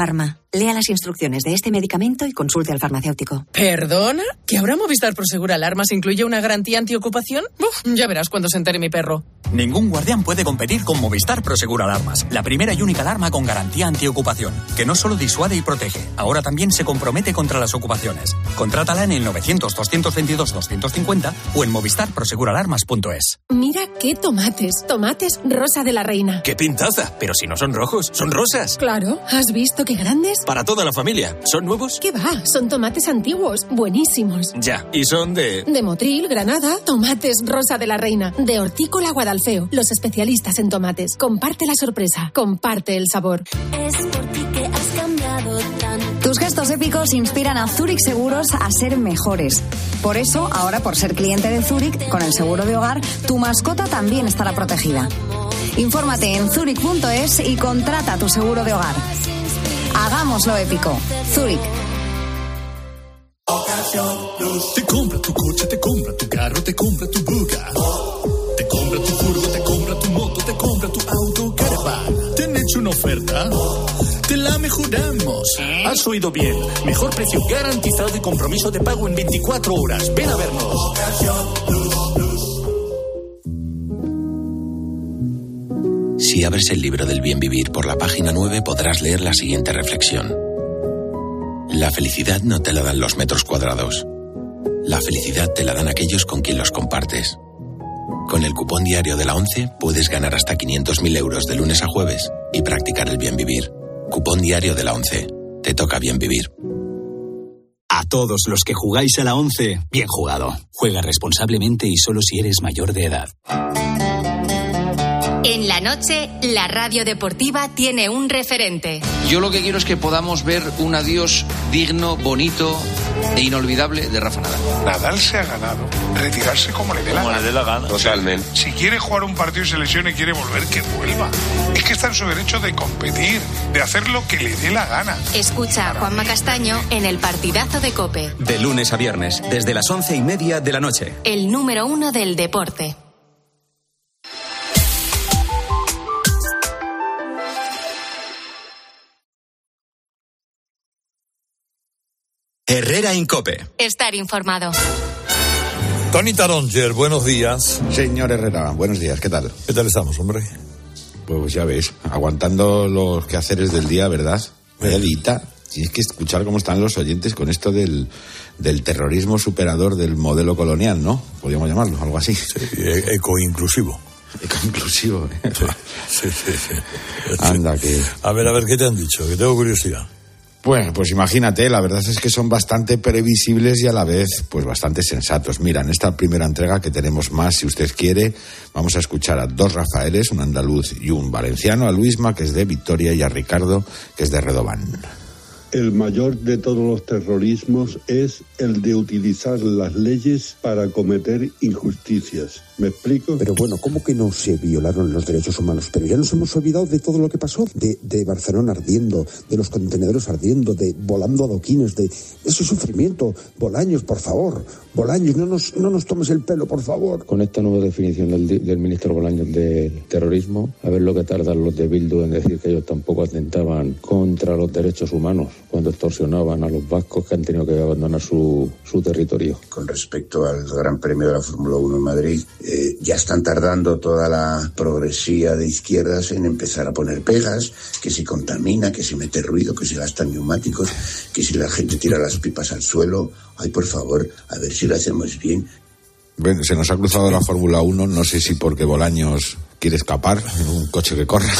Lea las instrucciones de este medicamento y consulte al farmacéutico. ¿Perdona? ¿Que ahora Movistar Prosegur Alarmas incluye una garantía antiocupación? Ya verás cuando se entere mi perro. Ningún guardián puede competir con Movistar Prosegur Alarmas, la primera y única alarma con garantía antiocupación, que no solo disuade y protege, ahora también se compromete contra las ocupaciones. Contrátala en el 900-222-250 o en movistarproseguralarmas.es. Mira qué tomates. Tomates Rosa de la Reina. ¡Qué pintaza! Pero si no son rojos, son rosas. Claro, ¿has visto qué grandes? Para toda la familia. ¿Son nuevos? ¿Qué va? Son tomates antiguos, buenísimos. Ya, y son de Motril, Granada. Tomates Rosa de la Reina. De Hortícola Guadalfeo. Los especialistas en tomates. Comparte la sorpresa. Comparte el sabor. Es por ti que has cambiado tanto. Tus gestos épicos inspiran a Zurich Seguros a ser mejores. Por eso, ahora por ser cliente de Zurich, con el seguro de hogar, tu mascota también estará protegida. Infórmate en zurich.es y contrata tu seguro de hogar. Hagámoslo épico. Zurich. Te compra tu coche, te compra tu carro, te compra tu buga. Te compra tu furgo, te compra tu moto, te compra tu auto, caravan. ¿Te han hecho una oferta? Te la mejoramos. Has oído bien. Mejor precio garantizado y compromiso de pago en 24 horas. Ven a vernos. Si abres el libro del bien vivir por la página 9 podrás leer la siguiente reflexión. La felicidad no te la dan los metros cuadrados. La felicidad te la dan aquellos con quien los compartes. Con el cupón diario de la ONCE puedes ganar hasta 500.000 euros de lunes a jueves y practicar el bien vivir. Cupón diario de la ONCE. Te toca bien vivir. A todos los que jugáis a la ONCE, bien jugado. Juega responsablemente y solo si eres mayor de edad. En la noche, la radio deportiva tiene un referente. Yo lo que quiero es que podamos ver un adiós digno, bonito e inolvidable de Rafa Nadal. Nadal se ha ganado retirarse como le dé la gana. Totalmente. Si quiere jugar un partido y se lesiona y quiere volver, que vuelva. Es que está en su derecho de competir, de hacer lo que le dé la gana. Escucha a Juanma Castaño en el partidazo de COPE. De lunes a viernes, desde las 11:30 de la noche. El número 1 del deporte. Herrera Incope. Estar informado. Tony Taronger, buenos días. Señor Herrera, buenos días, ¿qué tal? ¿Qué tal estamos, hombre? Pues ya ves, aguantando los quehaceres del día, ¿verdad? Vaya dita. Tienes que escuchar cómo están los oyentes con esto del terrorismo superador del modelo colonial, ¿no? Podríamos llamarlo, algo así. Sí, ecoinclusivo. Ecoinclusivo, ¿eh? Sí. Anda, que... A ver, ¿qué te han dicho? Que tengo curiosidad. Bueno, pues imagínate, la verdad es que son bastante previsibles y a la vez, pues bastante sensatos. Mira, en esta primera entrega, que tenemos más, si usted quiere, vamos a escuchar a dos Rafaeles, un andaluz y un valenciano, a Luisma, que es de Vitoria, y a Ricardo, que es de Redován. El mayor de todos los terrorismos es el de utilizar las leyes para cometer injusticias. ¿Me explico? Pero bueno, ¿cómo que no se violaron los derechos humanos? Pero ya nos hemos olvidado de todo lo que pasó, de Barcelona ardiendo, de los contenedores ardiendo, de volando adoquines, de ese sufrimiento. Bolaños, por favor, Bolaños, no nos tomes el pelo, por favor. Con esta nueva definición del ministro Bolaños del terrorismo, a ver lo que tardan los de Bildu en decir que ellos tampoco atentaban contra los derechos humanos cuando extorsionaban a los vascos que han tenido que abandonar su territorio. Con respecto al Gran Premio de la Fórmula 1 en Madrid, ya están tardando toda la progresía de izquierdas en empezar a poner pegas, que si contamina, que si mete ruido, que si gastan neumáticos, que si la gente tira las pipas al suelo. Ay, por favor, a ver si lo hacemos bien. Bueno, se nos ha cruzado la Fórmula 1, no sé si porque Bolaños quiere escapar en un coche que corra.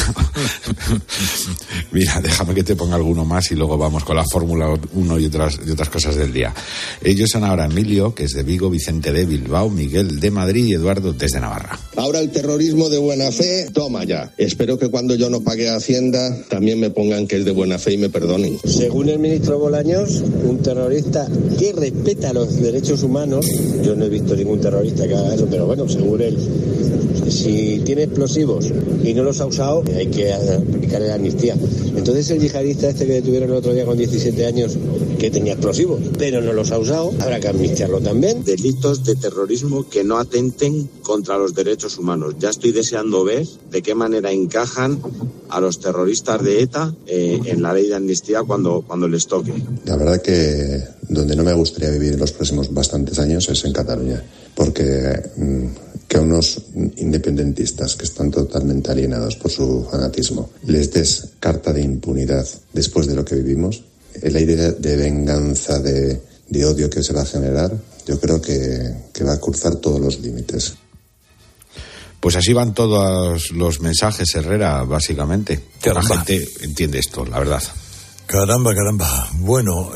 Mira, déjame que te ponga alguno más y luego vamos con la Fórmula 1 y otras cosas del día. Ellos son ahora Emilio, que es de Vigo, Vicente de Bilbao, Miguel de Madrid y Eduardo desde Navarra. Ahora el terrorismo de buena fe, toma ya. Espero que cuando yo no pague Hacienda también me pongan que es de buena fe y me perdonen. Según el ministro Bolaños, un terrorista que respeta los derechos humanos, yo no he visto ningún terrorista que haga eso, pero bueno, según él, Si tiene explosivos y no los ha usado, hay que aplicarle la amnistía. Entonces el yihadista este que detuvieron el otro día con 17 años, que tenía explosivos, pero no los ha usado, habrá que amnistiarlo también. Delitos de terrorismo que no atenten contra los derechos humanos. Ya estoy deseando ver de qué manera encajan a los terroristas de ETA en la ley de amnistía cuando les toque. La verdad que donde no me gustaría vivir en los próximos bastantes años es en Cataluña, porque que a unos independentistas que están totalmente alienados por su fanatismo les des carta de impunidad después de lo que vivimos, el aire de venganza, de odio que se va a generar, yo creo que va a cruzar todos los límites. Pues así van todos los mensajes, Herrera, básicamente. La gente entiende esto, la verdad. Caramba. Bueno,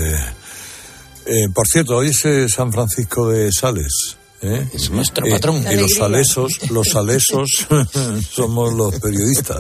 por cierto, hoy es San Francisco de Sales. Es nuestro patrón. Y los salesos somos los periodistas.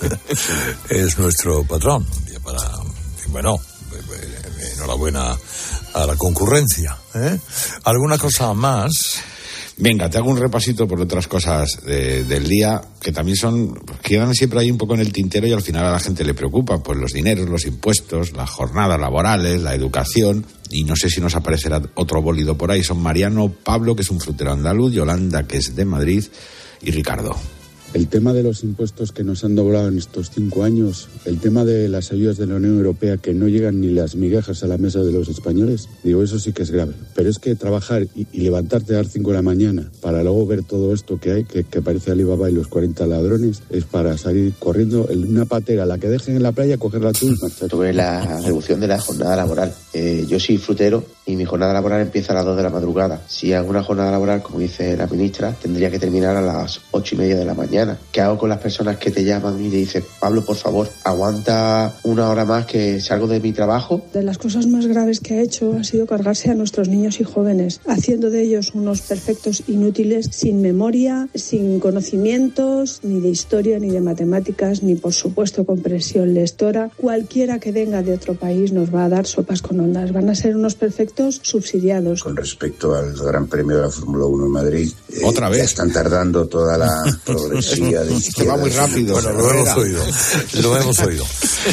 Es nuestro patrón. Bueno, enhorabuena a la concurrencia. ¿Alguna cosa más? Venga, te hago un repasito por otras cosas del día que también quedan siempre ahí un poco en el tintero y al final a la gente le preocupa, pues los dineros, los impuestos, las jornadas laborales, la educación, y no sé si nos aparecerá otro bólido por ahí. Son Mariano, Pablo, que es un frutero andaluz, Yolanda, que es de Madrid, y Ricardo. El tema de los impuestos que nos han doblado en estos 5 años, el tema de las ayudas de la Unión Europea que no llegan ni las migajas a la mesa de los españoles, digo, eso sí que es grave. Pero es que trabajar y levantarte a las 5 de la mañana para luego ver todo esto que hay, que parece Alibaba y los 40 ladrones, es para salir corriendo en una patera, la que dejen en la playa, cogerla tú y marchar. Sobre la reducción de la jornada laboral. Yo soy frutero y mi jornada laboral empieza a las 2 de la madrugada. Si hago una jornada laboral, como dice la ministra, tendría que terminar a las 8:30 de la mañana. ¿Qué hago con las personas que te llaman y te dicen, Pablo, por favor, aguanta una hora más que salgo de mi trabajo? De las cosas más graves que ha hecho ha sido cargarse a nuestros niños y jóvenes, haciendo de ellos unos perfectos inútiles, sin memoria, sin conocimientos, ni de historia, ni de matemáticas, ni por supuesto comprensión lectora. Cualquiera que venga de otro país nos va a dar sopas con ondas. Van a ser unos perfectos subsidiados. Con respecto al Gran Premio de la Fórmula 1 en Madrid, otra vez ya están tardando toda la progresión. Que va muy rápido. Bueno, lo hemos oído.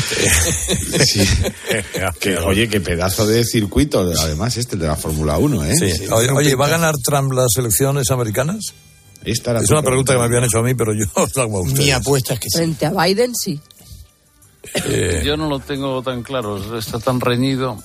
Sí. Oye, qué pedazo de circuito, además de la Fórmula 1, ¿eh? Sí. Oye, ¿va a ganar Trump las elecciones americanas? Es una pregunta que me habían hecho a mí, pero yo os la hago a ustedes. Mi apuesta es que sí. Frente a Biden, sí. Yo no lo tengo tan claro, está tan reñido,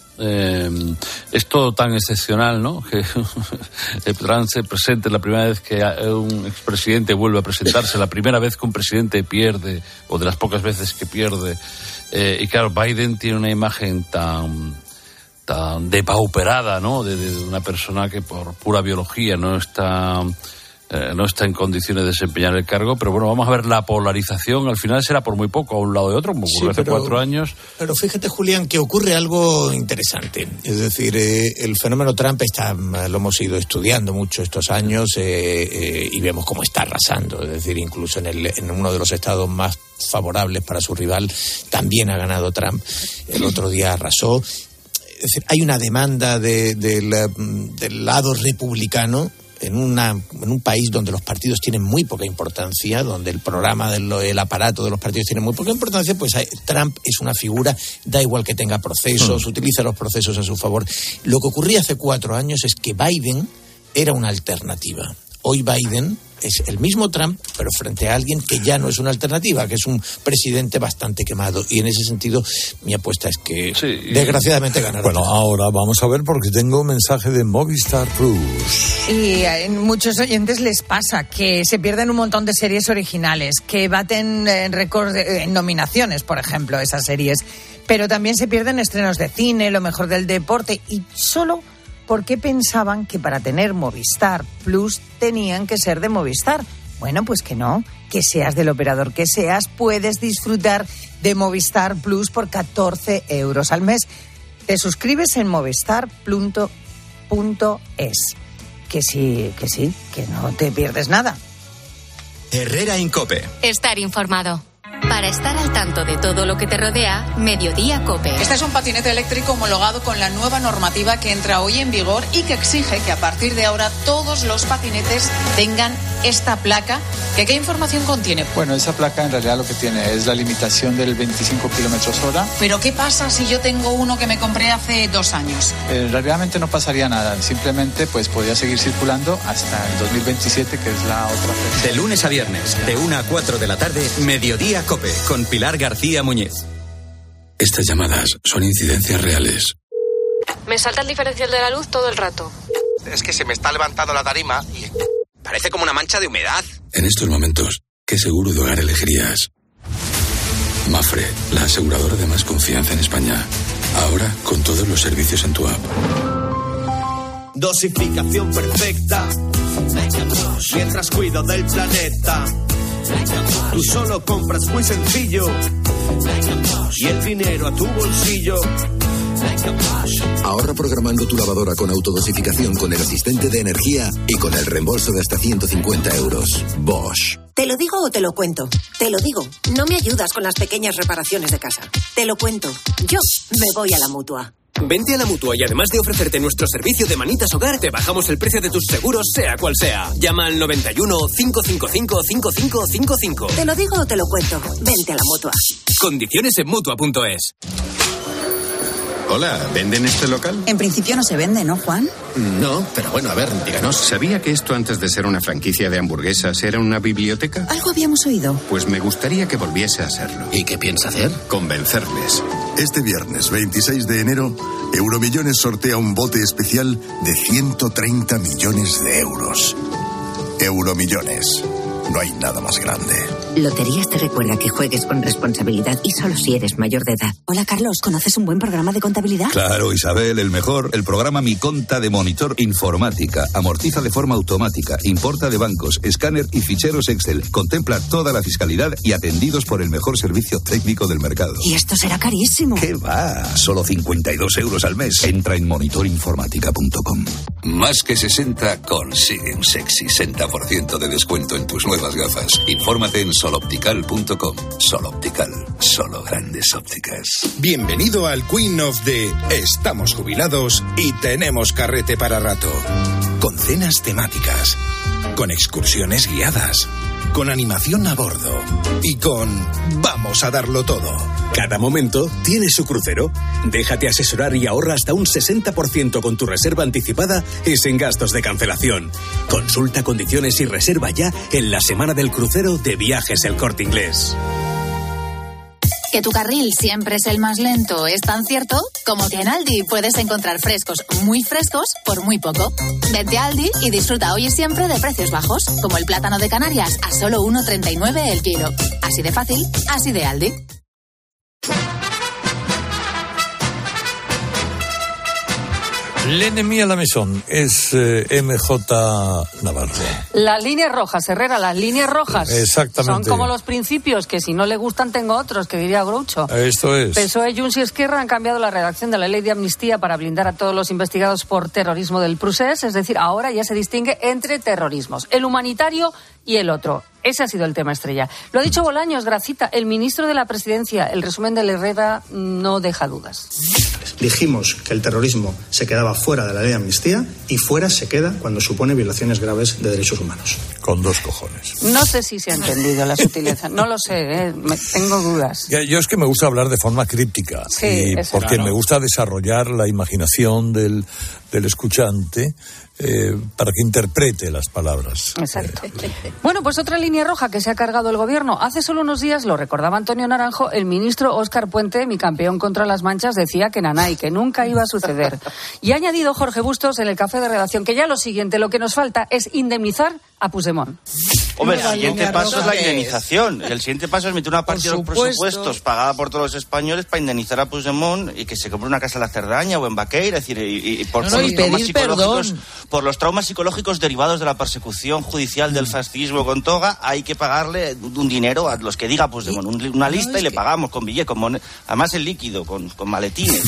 es todo tan excepcional, ¿no? Que Trump se presente la primera vez que un expresidente vuelve a presentarse, la primera vez que un presidente pierde, o de las pocas veces que pierde, y claro, Biden tiene una imagen tan depauperada, ¿no? De una persona que por pura biología no está en condiciones de desempeñar el cargo, pero bueno, vamos a ver la polarización, al final será por muy poco a un lado y otro, como ocurrió hace 4 años. Pero fíjate, Julián, que ocurre algo interesante, es decir, el fenómeno Trump lo hemos ido estudiando mucho estos años y vemos cómo está arrasando, es decir, incluso en uno de los estados más favorables para su rival también ha ganado Trump, el otro día arrasó. Es decir, hay una demanda del lado republicano en un país donde los partidos tienen muy poca importancia, donde el programa el aparato de los partidos tiene muy poca importancia, pues Trump es una figura, da igual que tenga procesos, utiliza los procesos a su favor. Lo que ocurría hace 4 años es que Biden era una alternativa. Hoy Biden es el mismo Trump, pero frente a alguien que ya no es una alternativa, que es un presidente bastante quemado. Y en ese sentido, mi apuesta es que, desgraciadamente, ganará. Bueno, ahora vamos a ver, porque tengo un mensaje de Movistar Plus. Y a muchos oyentes les pasa que se pierden un montón de series originales, que baten récords en nominaciones, por ejemplo, esas series. Pero también se pierden estrenos de cine, lo mejor del deporte, y solo porque pensaban que para tener Movistar Plus tenían que ser de Movistar. Bueno, pues que no, que seas del operador que seas, puedes disfrutar de Movistar Plus por 14 euros al mes. Te suscribes en movistar.es. Que sí, que no te pierdes nada. Herrera en COPE. Estar informado. Para estar al tanto de todo lo que te rodea, Mediodía COPE. Este es un patinete eléctrico homologado con la nueva normativa que entra hoy en vigor y que exige que a partir de ahora todos los patinetes tengan esta placa. ¿Qué información contiene? Bueno, esa placa en realidad lo que tiene es la limitación del 25 kilómetros hora. ¿Pero qué pasa si yo tengo uno que me compré hace 2 años? Realmente no pasaría nada. Simplemente pues podría seguir circulando hasta el 2027, que es la otra fecha. De lunes a viernes, de 1 a 4 de la tarde, Mediodía COPE, con Pilar García Muñiz. Estas llamadas son incidencias reales. Me salta el diferencial de la luz todo el rato. Es que se me está levantando la tarima y parece como una mancha de humedad. En estos momentos, ¿qué seguro de hogar elegirías? Mapfre, la aseguradora de más confianza en España. Ahora con todos los servicios en tu app. Dosificación perfecta. Mientras cuido del planeta. Tú solo compras muy sencillo. Y el dinero a tu bolsillo. Ahorra programando tu lavadora con autodosificación con el asistente de energía y con el reembolso de hasta 150 euros. Bosch. ¿Te lo digo o te lo cuento? Te lo digo. No me ayudas con las pequeñas reparaciones de casa. Te lo cuento. Yo me voy a la Mutua. Vente a la Mutua y además de ofrecerte nuestro servicio de manitas hogar, te bajamos el precio de tus seguros, sea cual sea. Llama al 91 555 5555. ¿Te lo digo o te lo cuento? Vente a la Mutua. Condiciones en Mutua.es. Hola, ¿venden este local? En principio no se vende, ¿no, Juan? No, pero bueno, a ver, díganos. ¿Sabía que esto antes de ser una franquicia de hamburguesas era una biblioteca? Algo habíamos oído. Pues me gustaría que volviese a serlo. ¿Y qué piensa hacer? Convencerles. Este viernes 26 de enero, Euromillones sortea un bote especial de 130 millones de euros. Euromillones. No hay nada más grande. Loterías te recuerda que juegues con responsabilidad y solo si eres mayor de edad. Hola, Carlos, ¿conoces un buen programa de contabilidad? Claro, Isabel, el mejor. El programa Mi Conta de Monitor Informática. Amortiza de forma automática, importa de bancos, escáner y ficheros Excel. Contempla toda la fiscalidad y atendidos por el mejor servicio técnico del mercado. Y esto será carísimo. ¿Qué va? Solo 52 euros al mes. Entra en monitorinformática.com. Más que 60 consigue un sexy 60% de descuento en tus nuevas gafas. Infórmate en soloptical.com. Soloptical, solo grandes ópticas. Bienvenido al Queen of the Estamos jubilados y tenemos carrete para rato. Con cenas temáticas, con excursiones guiadas, con animación a bordo y con vamos a darlo todo. Cada momento tiene su crucero. Déjate asesorar y ahorra hasta un 60% con tu reserva anticipada y sin gastos de cancelación. Consulta condiciones y reserva ya en la semana del crucero de Viajes El Corte Inglés. Que tu carril siempre es el más lento es tan cierto como que en Aldi puedes encontrar frescos muy frescos por muy poco. Vete a Aldi y disfruta hoy y siempre de precios bajos, como el plátano de Canarias a solo 1,39 el kilo. Así de fácil, así de Aldi. L'ennemi à la maison es MJ Navarro. Las líneas rojas, Herrera, las líneas rojas. Exactamente. Son como los principios, que si no le gustan tengo otros, que diría Groucho. Esto es. PSOE, Junts y Esquerra han cambiado la redacción de la ley de amnistía para blindar a todos los investigados por terrorismo del procés, es decir, ahora ya se distingue entre terrorismos, el humanitario y el otro. Ese ha sido el tema estrella. Lo ha dicho Bolaños, Gracita, el ministro de la Presidencia. El resumen de Herrera no deja dudas. Dijimos que el terrorismo se quedaba fuera de la ley de amnistía y fuera se queda cuando supone violaciones graves de derechos humanos. Con 2 cojones. No sé si se ha entendido la sutileza. No lo sé, tengo dudas. Yo es que me gusta hablar de forma críptica. Sí, porque claro. Me gusta desarrollar la imaginación del escuchante para que interprete las palabras. Exacto. Bueno, pues otra línea roja que se ha cargado el gobierno. Hace solo unos días, lo recordaba Antonio Naranjo, el ministro Óscar Puente, mi campeón contra las manchas, decía que nanay, que nunca iba a suceder. Y ha añadido Jorge Bustos en el café de redacción que ya lo siguiente, lo que nos falta es indemnizar a Puigdemont. Hombre, el siguiente paso es la indemnización. El siguiente paso es meter una partida de los presupuestos pagada por todos los españoles para indemnizar a Puigdemont y que se compre una casa en la Cerdaña o en Baqueira, es decir, y por los traumas psicológicos, por los traumas psicológicos derivados de la persecución judicial del fascismo con toga, hay que pagarle un dinero a los que diga Puigdemont, una lista y le pagamos con billete, además en líquido, con maletines.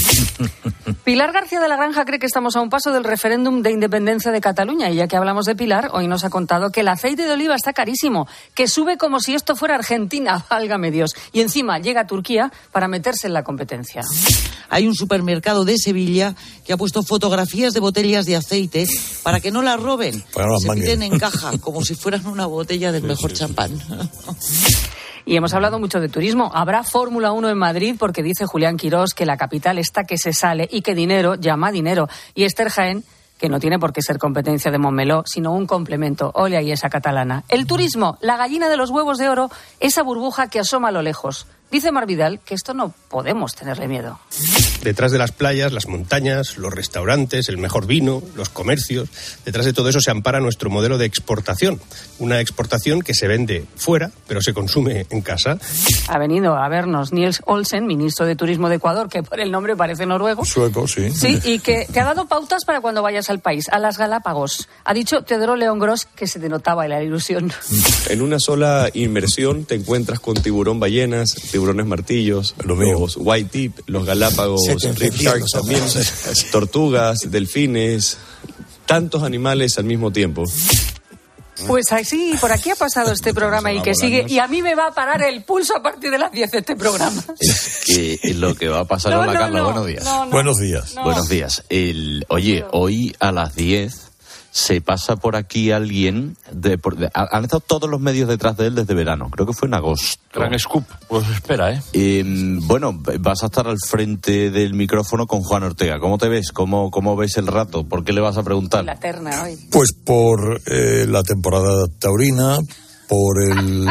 Pilar García de la Granja cree que estamos a un paso del referéndum de independencia de Cataluña y ya que hablamos de Pilar, hoy nos ha contado contado que el aceite de oliva está carísimo, que sube como si esto fuera Argentina, válgame Dios, y encima llega a Turquía para meterse en la competencia. Hay un supermercado de Sevilla que ha puesto fotografías de botellas de aceite para que no las roben. Se piden en caja, como si fueran una botella del mejor champán. Y hemos hablado mucho de turismo. Habrá Fórmula 1 en Madrid porque dice Julián Quirós que la capital está que se sale y que dinero llama dinero. Y Esther Jaén, que no tiene por qué ser competencia de Montmeló, sino un complemento. Ole ahí esa catalana. El turismo, la gallina de los huevos de oro, esa burbuja que asoma a lo lejos. Dice Mar Vidal que esto no podemos tenerle miedo. Detrás de las playas, las montañas, los restaurantes, el mejor vino, los comercios, detrás de todo eso se ampara nuestro modelo de exportación. Una exportación que se vende fuera, pero se consume en casa. Ha venido a vernos Niels Olsen, ministro de Turismo de Ecuador, que por el nombre parece noruego. Sueco, sí. Sí, y que te ha dado pautas para cuando vayas al país, a las Galápagos. Ha dicho Teodoro León Gros que se te notaba la ilusión. En una sola inmersión te encuentras con tiburón ballenas, tiburones martillos, los white tip, los Galápagos, reef sharks también, tortugas, delfines, tantos animales al mismo tiempo. Pues así, por aquí ha pasado este programa y que sigue, y a mí me va a parar el pulso a partir de las 10 este programa. Es que lo que va a pasar con la Carla, buenos días. Buenos días. Buenos días. Oye, hoy a las 10 se pasa por aquí alguien, han estado todos los medios detrás de él desde verano, creo que fue en agosto. Gran scoop, pues espera, Bueno, vas a estar al frente del micrófono con Juan Ortega. ¿Cómo te ves? ¿Cómo ves el rato? ¿Por qué le vas a preguntar? La terna hoy. Pues por la temporada taurina, por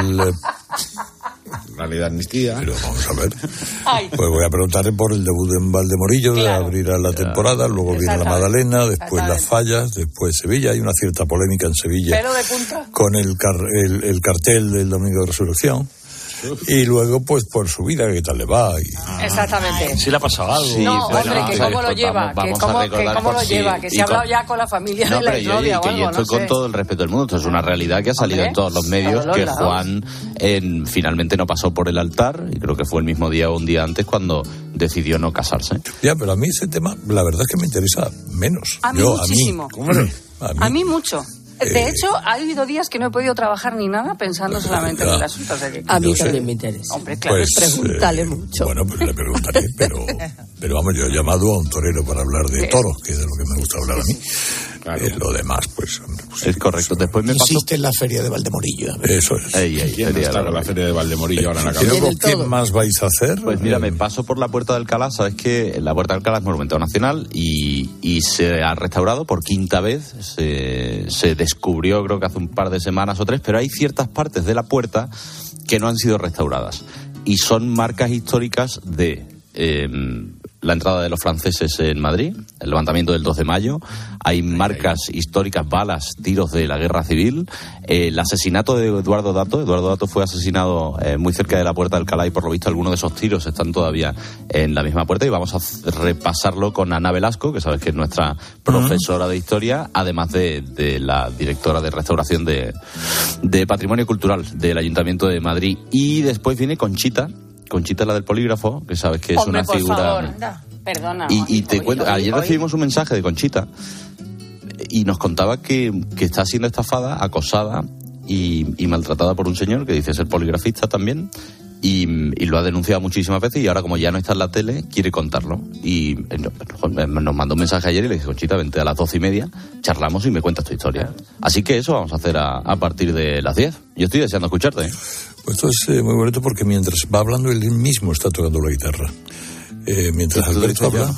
la ley de amnistía. Pero vamos a ver. Pues voy a preguntarle por el debut en Valdemorillo, claro, abrirá la temporada, luego viene la Magdalena, después las Fallas, después Sevilla. Hay una cierta polémica en Sevilla. Pero de punta. Con el cartel del Domingo de Resurrección. Y luego, pues, por su vida, ¿qué tal le va? Exactamente. ¿Sí le ha pasado algo? Sí, no, hombre, que cómo lo lleva, que cómo lo lleva, que se ha hablado ya con la familia de la historia o algo, yo estoy con todo el respeto del mundo. Esto es una realidad que ha salido en todos los medios, que Juan finalmente no pasó por el altar, y creo que fue el mismo día o un día antes cuando decidió no casarse. Ya, pero a mí ese tema, la verdad es que me interesa menos. A mí muchísimo. A mí mucho. De hecho, ha habido días que no he podido trabajar ni nada pensando solamente en el asunto. A mí también me interesa. Hombre, claro, pues, pregúntale mucho. Bueno, pues le preguntaré, pero vamos, yo he llamado a un torero para hablar de toros, que es de lo que me gusta hablar a mí. Claro. Lo demás, pues es correcto. Después me insiste en la feria de Valdemorillo. Eso es. ¿Quién está con la feria de Valdemorillo ahora en la cabeza? ¿Qué más vais a hacer? Pues mira, me paso por la Puerta de Alcalá. Sabes que la Puerta de Alcalá es monumento nacional y se ha restaurado por quinta vez. Se descubrió, creo que hace un par de semanas o 3, pero hay ciertas partes de la puerta que no han sido restauradas y son marcas históricas de la entrada de los franceses en Madrid, el levantamiento del 2 de mayo, hay marcas históricas, balas, tiros de la guerra civil, el asesinato de Eduardo Dato fue asesinado muy cerca de la Puerta de Alcalá y por lo visto algunos de esos tiros están todavía en la misma puerta y vamos a repasarlo con Ana Velasco, que sabes que es nuestra profesora de historia, además de la directora de restauración de Patrimonio Cultural del Ayuntamiento de Madrid. Y después viene Conchita, la del polígrafo, que sabes que es una figura... Favor. Perdona. Y te cuento, ayer recibimos un mensaje de Conchita y nos contaba que está siendo estafada, acosada y maltratada por un señor que dice ser poligrafista también y lo ha denunciado muchísimas veces y ahora como ya no está en la tele quiere contarlo y nos mandó un mensaje ayer y le dije, Conchita, vente a las 12:30, charlamos y me cuentas tu historia. Así que eso vamos a hacer a partir de las 10. Yo estoy deseando escucharte. Pues esto es muy bonito porque mientras va hablando él mismo está tocando la guitarra. Mientras Alberto habla,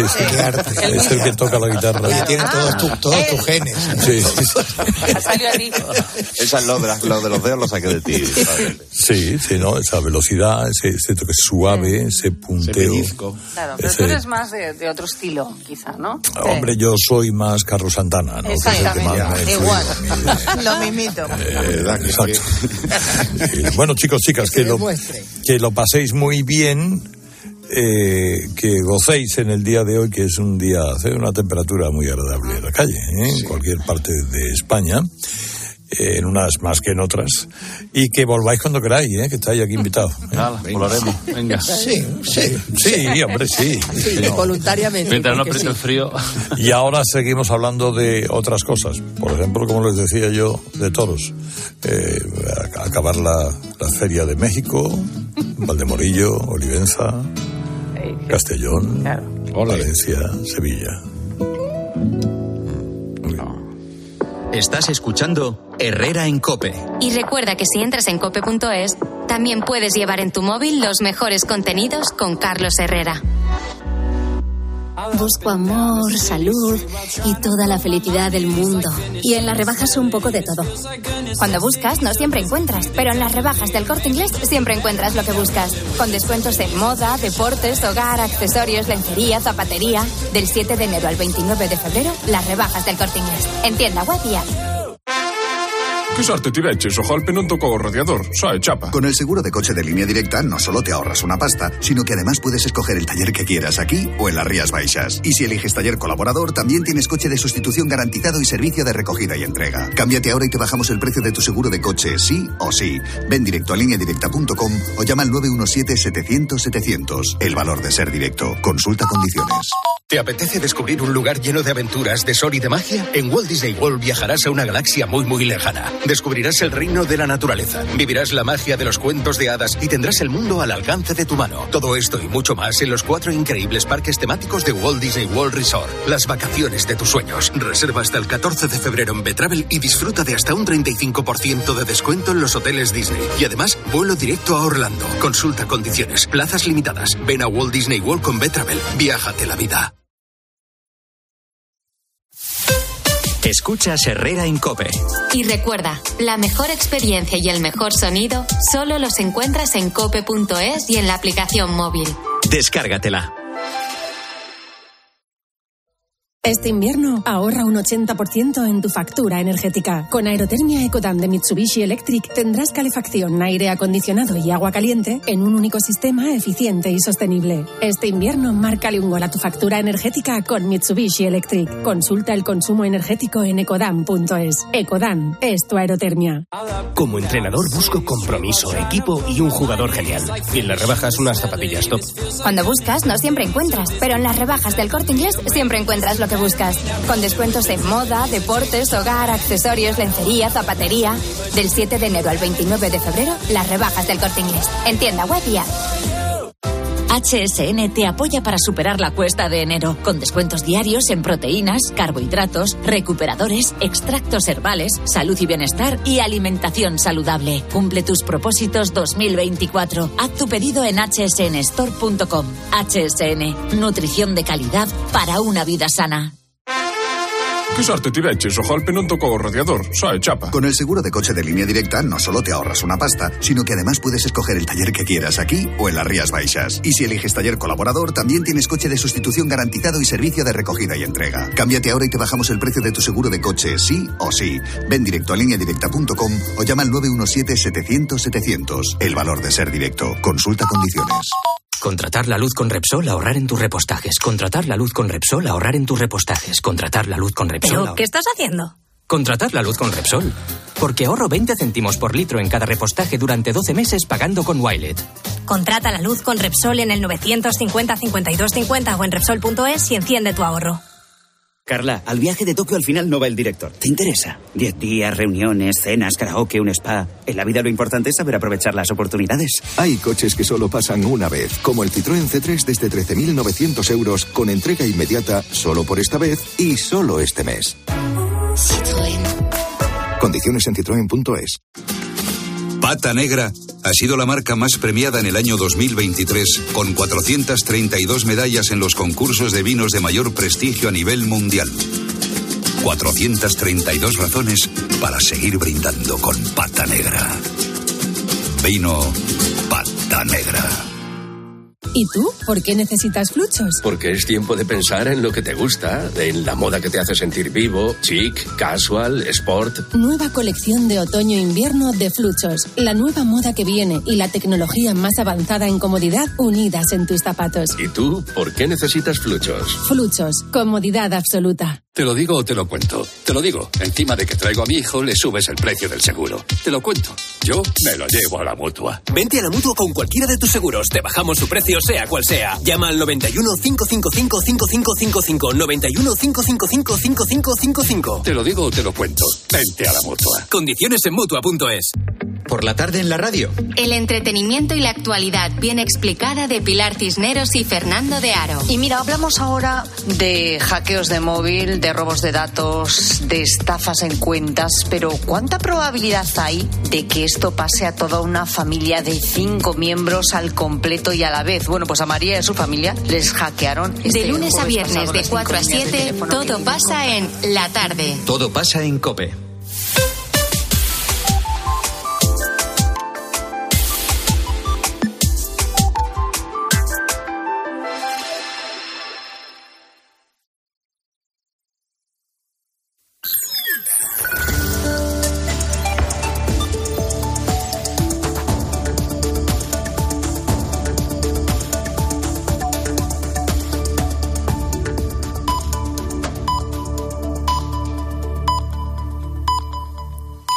es el que toca la guitarra. Y tiene todos tus genes. Sí. Ha salido a ti. Esa es lo de los dedos lo saqué de ti. Sí, no, esa velocidad, ese toque suave, ese punteo. Claro, pero tú eres más de otro estilo, quizá, ¿no? Hombre, yo soy más Carlos Santana, ¿no? Exactamente, igual. Lo mismito. Exacto. Bueno, chicos, chicas, que lo paséis muy bien. Que gocéis en el día de hoy, que es un día, hace una temperatura muy agradable en la calle, en cualquier parte de España. en unas más que en otras, y que volváis cuando queráis, que estáis aquí invitados. Nada, volaremos, venga. Sí, hombre, sí. Voluntariamente. Mientras no apriete el frío. Y ahora seguimos hablando de otras cosas, por ejemplo, como les decía yo, de toros. Acabar la Feria de México, Valdemorillo, Olivenza, Castellón, Valencia, Sevilla. Estás escuchando Herrera en COPE. Y recuerda que si entras en cope.es, también puedes llevar en tu móvil los mejores contenidos con Carlos Herrera. Busco amor, salud y toda la felicidad del mundo. Y en las rebajas un poco de todo. Cuando buscas, no siempre encuentras, pero en las rebajas del Corte Inglés siempre encuentras lo que buscas. Con descuentos en moda, deportes, hogar, accesorios, lencería, zapatería. Del 7 de enero al 29 de febrero, las rebajas del Corte Inglés. En tienda web y app. Che sorte ti regge, Ojolpe non tocó el radiador, sai, chapa. Con el seguro de coche de Línea Directa no solo te ahorras una pasta, sino que además puedes escoger el taller que quieras aquí o en las Rías Baixas. Y si eliges taller colaborador, también tienes coche de sustitución garantizado y servicio de recogida y entrega. Cámbiate ahora y te bajamos el precio de tu seguro de coche, sí o sí. Ven directo a lineadirecta.com o llama al 917-700-700. El valor de ser directo. Consulta condiciones. ¿Te apetece descubrir un lugar lleno de aventuras, de sol y de magia? En Walt Disney World viajarás a una galaxia muy, muy lejana. Descubrirás el reino de la naturaleza, vivirás la magia de los cuentos de hadas y tendrás el mundo al alcance de tu mano. Todo esto y mucho más en los 4 increíbles parques temáticos de Walt Disney World Resort. Las vacaciones de tus sueños. Reserva hasta el 14 de febrero en Betravel y disfruta de hasta un 35% de descuento en los hoteles Disney. Y además, vuelo directo a Orlando. Consulta condiciones. Plazas limitadas. Ven a Walt Disney World con Betravel. Viájate la vida. Escuchas Herrera en COPE. Y recuerda, la mejor experiencia y el mejor sonido solo los encuentras en cope.es y en la aplicación móvil. Descárgatela. Este invierno ahorra un 80% en tu factura energética. Con Aerotermia Ecodan de Mitsubishi Electric tendrás calefacción, aire acondicionado y agua caliente en un único sistema eficiente y sostenible. Este invierno márcale un gol a tu factura energética con Mitsubishi Electric. Consulta el consumo energético en ecodan.es. Ecodan es tu aerotermia. Como entrenador busco compromiso, equipo y un jugador genial. Y en las rebajas unas zapatillas top. Cuando buscas, no siempre encuentras, pero en las rebajas del Corte Inglés siempre encuentras lo que buscas. Con descuentos en moda, deportes, hogar, accesorios, lencería, zapatería. Del 7 de enero al 29 de febrero, las rebajas del Corte Inglés. En tienda web y app. HSN te apoya para superar la cuesta de enero, con descuentos diarios en proteínas, carbohidratos, recuperadores, extractos herbales, salud y bienestar y alimentación saludable. Cumple tus propósitos 2024. Haz tu pedido en hsnstore.com. HSN, nutrición de calidad para una vida sana. Che sorte ti regge, Ojolpe non tocó el radiador, sai, chapa. Con el seguro de coche de Línea Directa no solo te ahorras una pasta, sino que además puedes escoger el taller que quieras aquí o en las Rías Baixas. Y si eliges taller colaborador, también tienes coche de sustitución garantizado y servicio de recogida y entrega. Cámbiate ahora y te bajamos el precio de tu seguro de coche, sí o sí. Ven directo a lineadirecta.com o llama al 917-700-700. El valor de ser directo. Consulta condiciones. Contratar la luz con Repsol, ahorrar en tus repostajes. Contratar la luz con Repsol, ahorrar en tus repostajes. Contratar la luz con Repsol. ¿Pero qué estás haciendo? Contratar la luz con Repsol. Porque ahorro 20 céntimos por litro en cada repostaje durante 12 meses pagando con Wilet. Contrata la luz con Repsol en el 950-5250 o en Repsol.es y enciende tu ahorro. Carla, al viaje de Tokio al final no va el director. ¿Te interesa? 10 días, reuniones, cenas, karaoke, un spa. En la vida lo importante es saber aprovechar las oportunidades. Hay coches que solo pasan una vez, como el Citroën C3 desde 13.900 euros, con entrega inmediata solo por esta vez y solo este mes. Citroën. Condiciones en citroen.es. Pata Negra ha sido la marca más premiada en el año 2023, con 432 medallas en los concursos de vinos de mayor prestigio a nivel mundial. 432 razones para seguir brindando con Pata Negra. Vino Pata Negra. ¿Y tú? ¿Por qué necesitas Fluchos? Porque es tiempo de pensar en lo que te gusta, en la moda que te hace sentir vivo, chic, casual, sport. Nueva colección de otoño-invierno de Fluchos. La nueva moda que viene y la tecnología más avanzada en comodidad unidas en tus zapatos. ¿Y tú? ¿Por qué necesitas Fluchos? Fluchos. Comodidad absoluta. ¿Te lo digo o te lo cuento? Te lo digo. Encima de que traigo a mi hijo, le subes el precio del seguro. Te lo cuento. Yo me lo llevo a la Mutua. Vente a la Mutua con cualquiera de tus seguros. Te bajamos su precio, sea cual sea. Llama al 91 555 5555. 91 555 5555. Te lo digo o te lo cuento. Vente a la Mutua. Condiciones en Mutua.es. Por la tarde en la radio. El entretenimiento y la actualidad bien explicada de Pilar Cisneros y Fernando de Aro. Y mira, hablamos ahora de hackeos de móvil, de robos de datos, de estafas en cuentas, pero ¿cuánta probabilidad hay de que esto pase a toda una familia de 5 miembros al completo y a la vez? Bueno, pues a María y a su familia les hackearon. De lunes a viernes de 4 a 7, todo pasa en La Tarde. Todo pasa en COPE.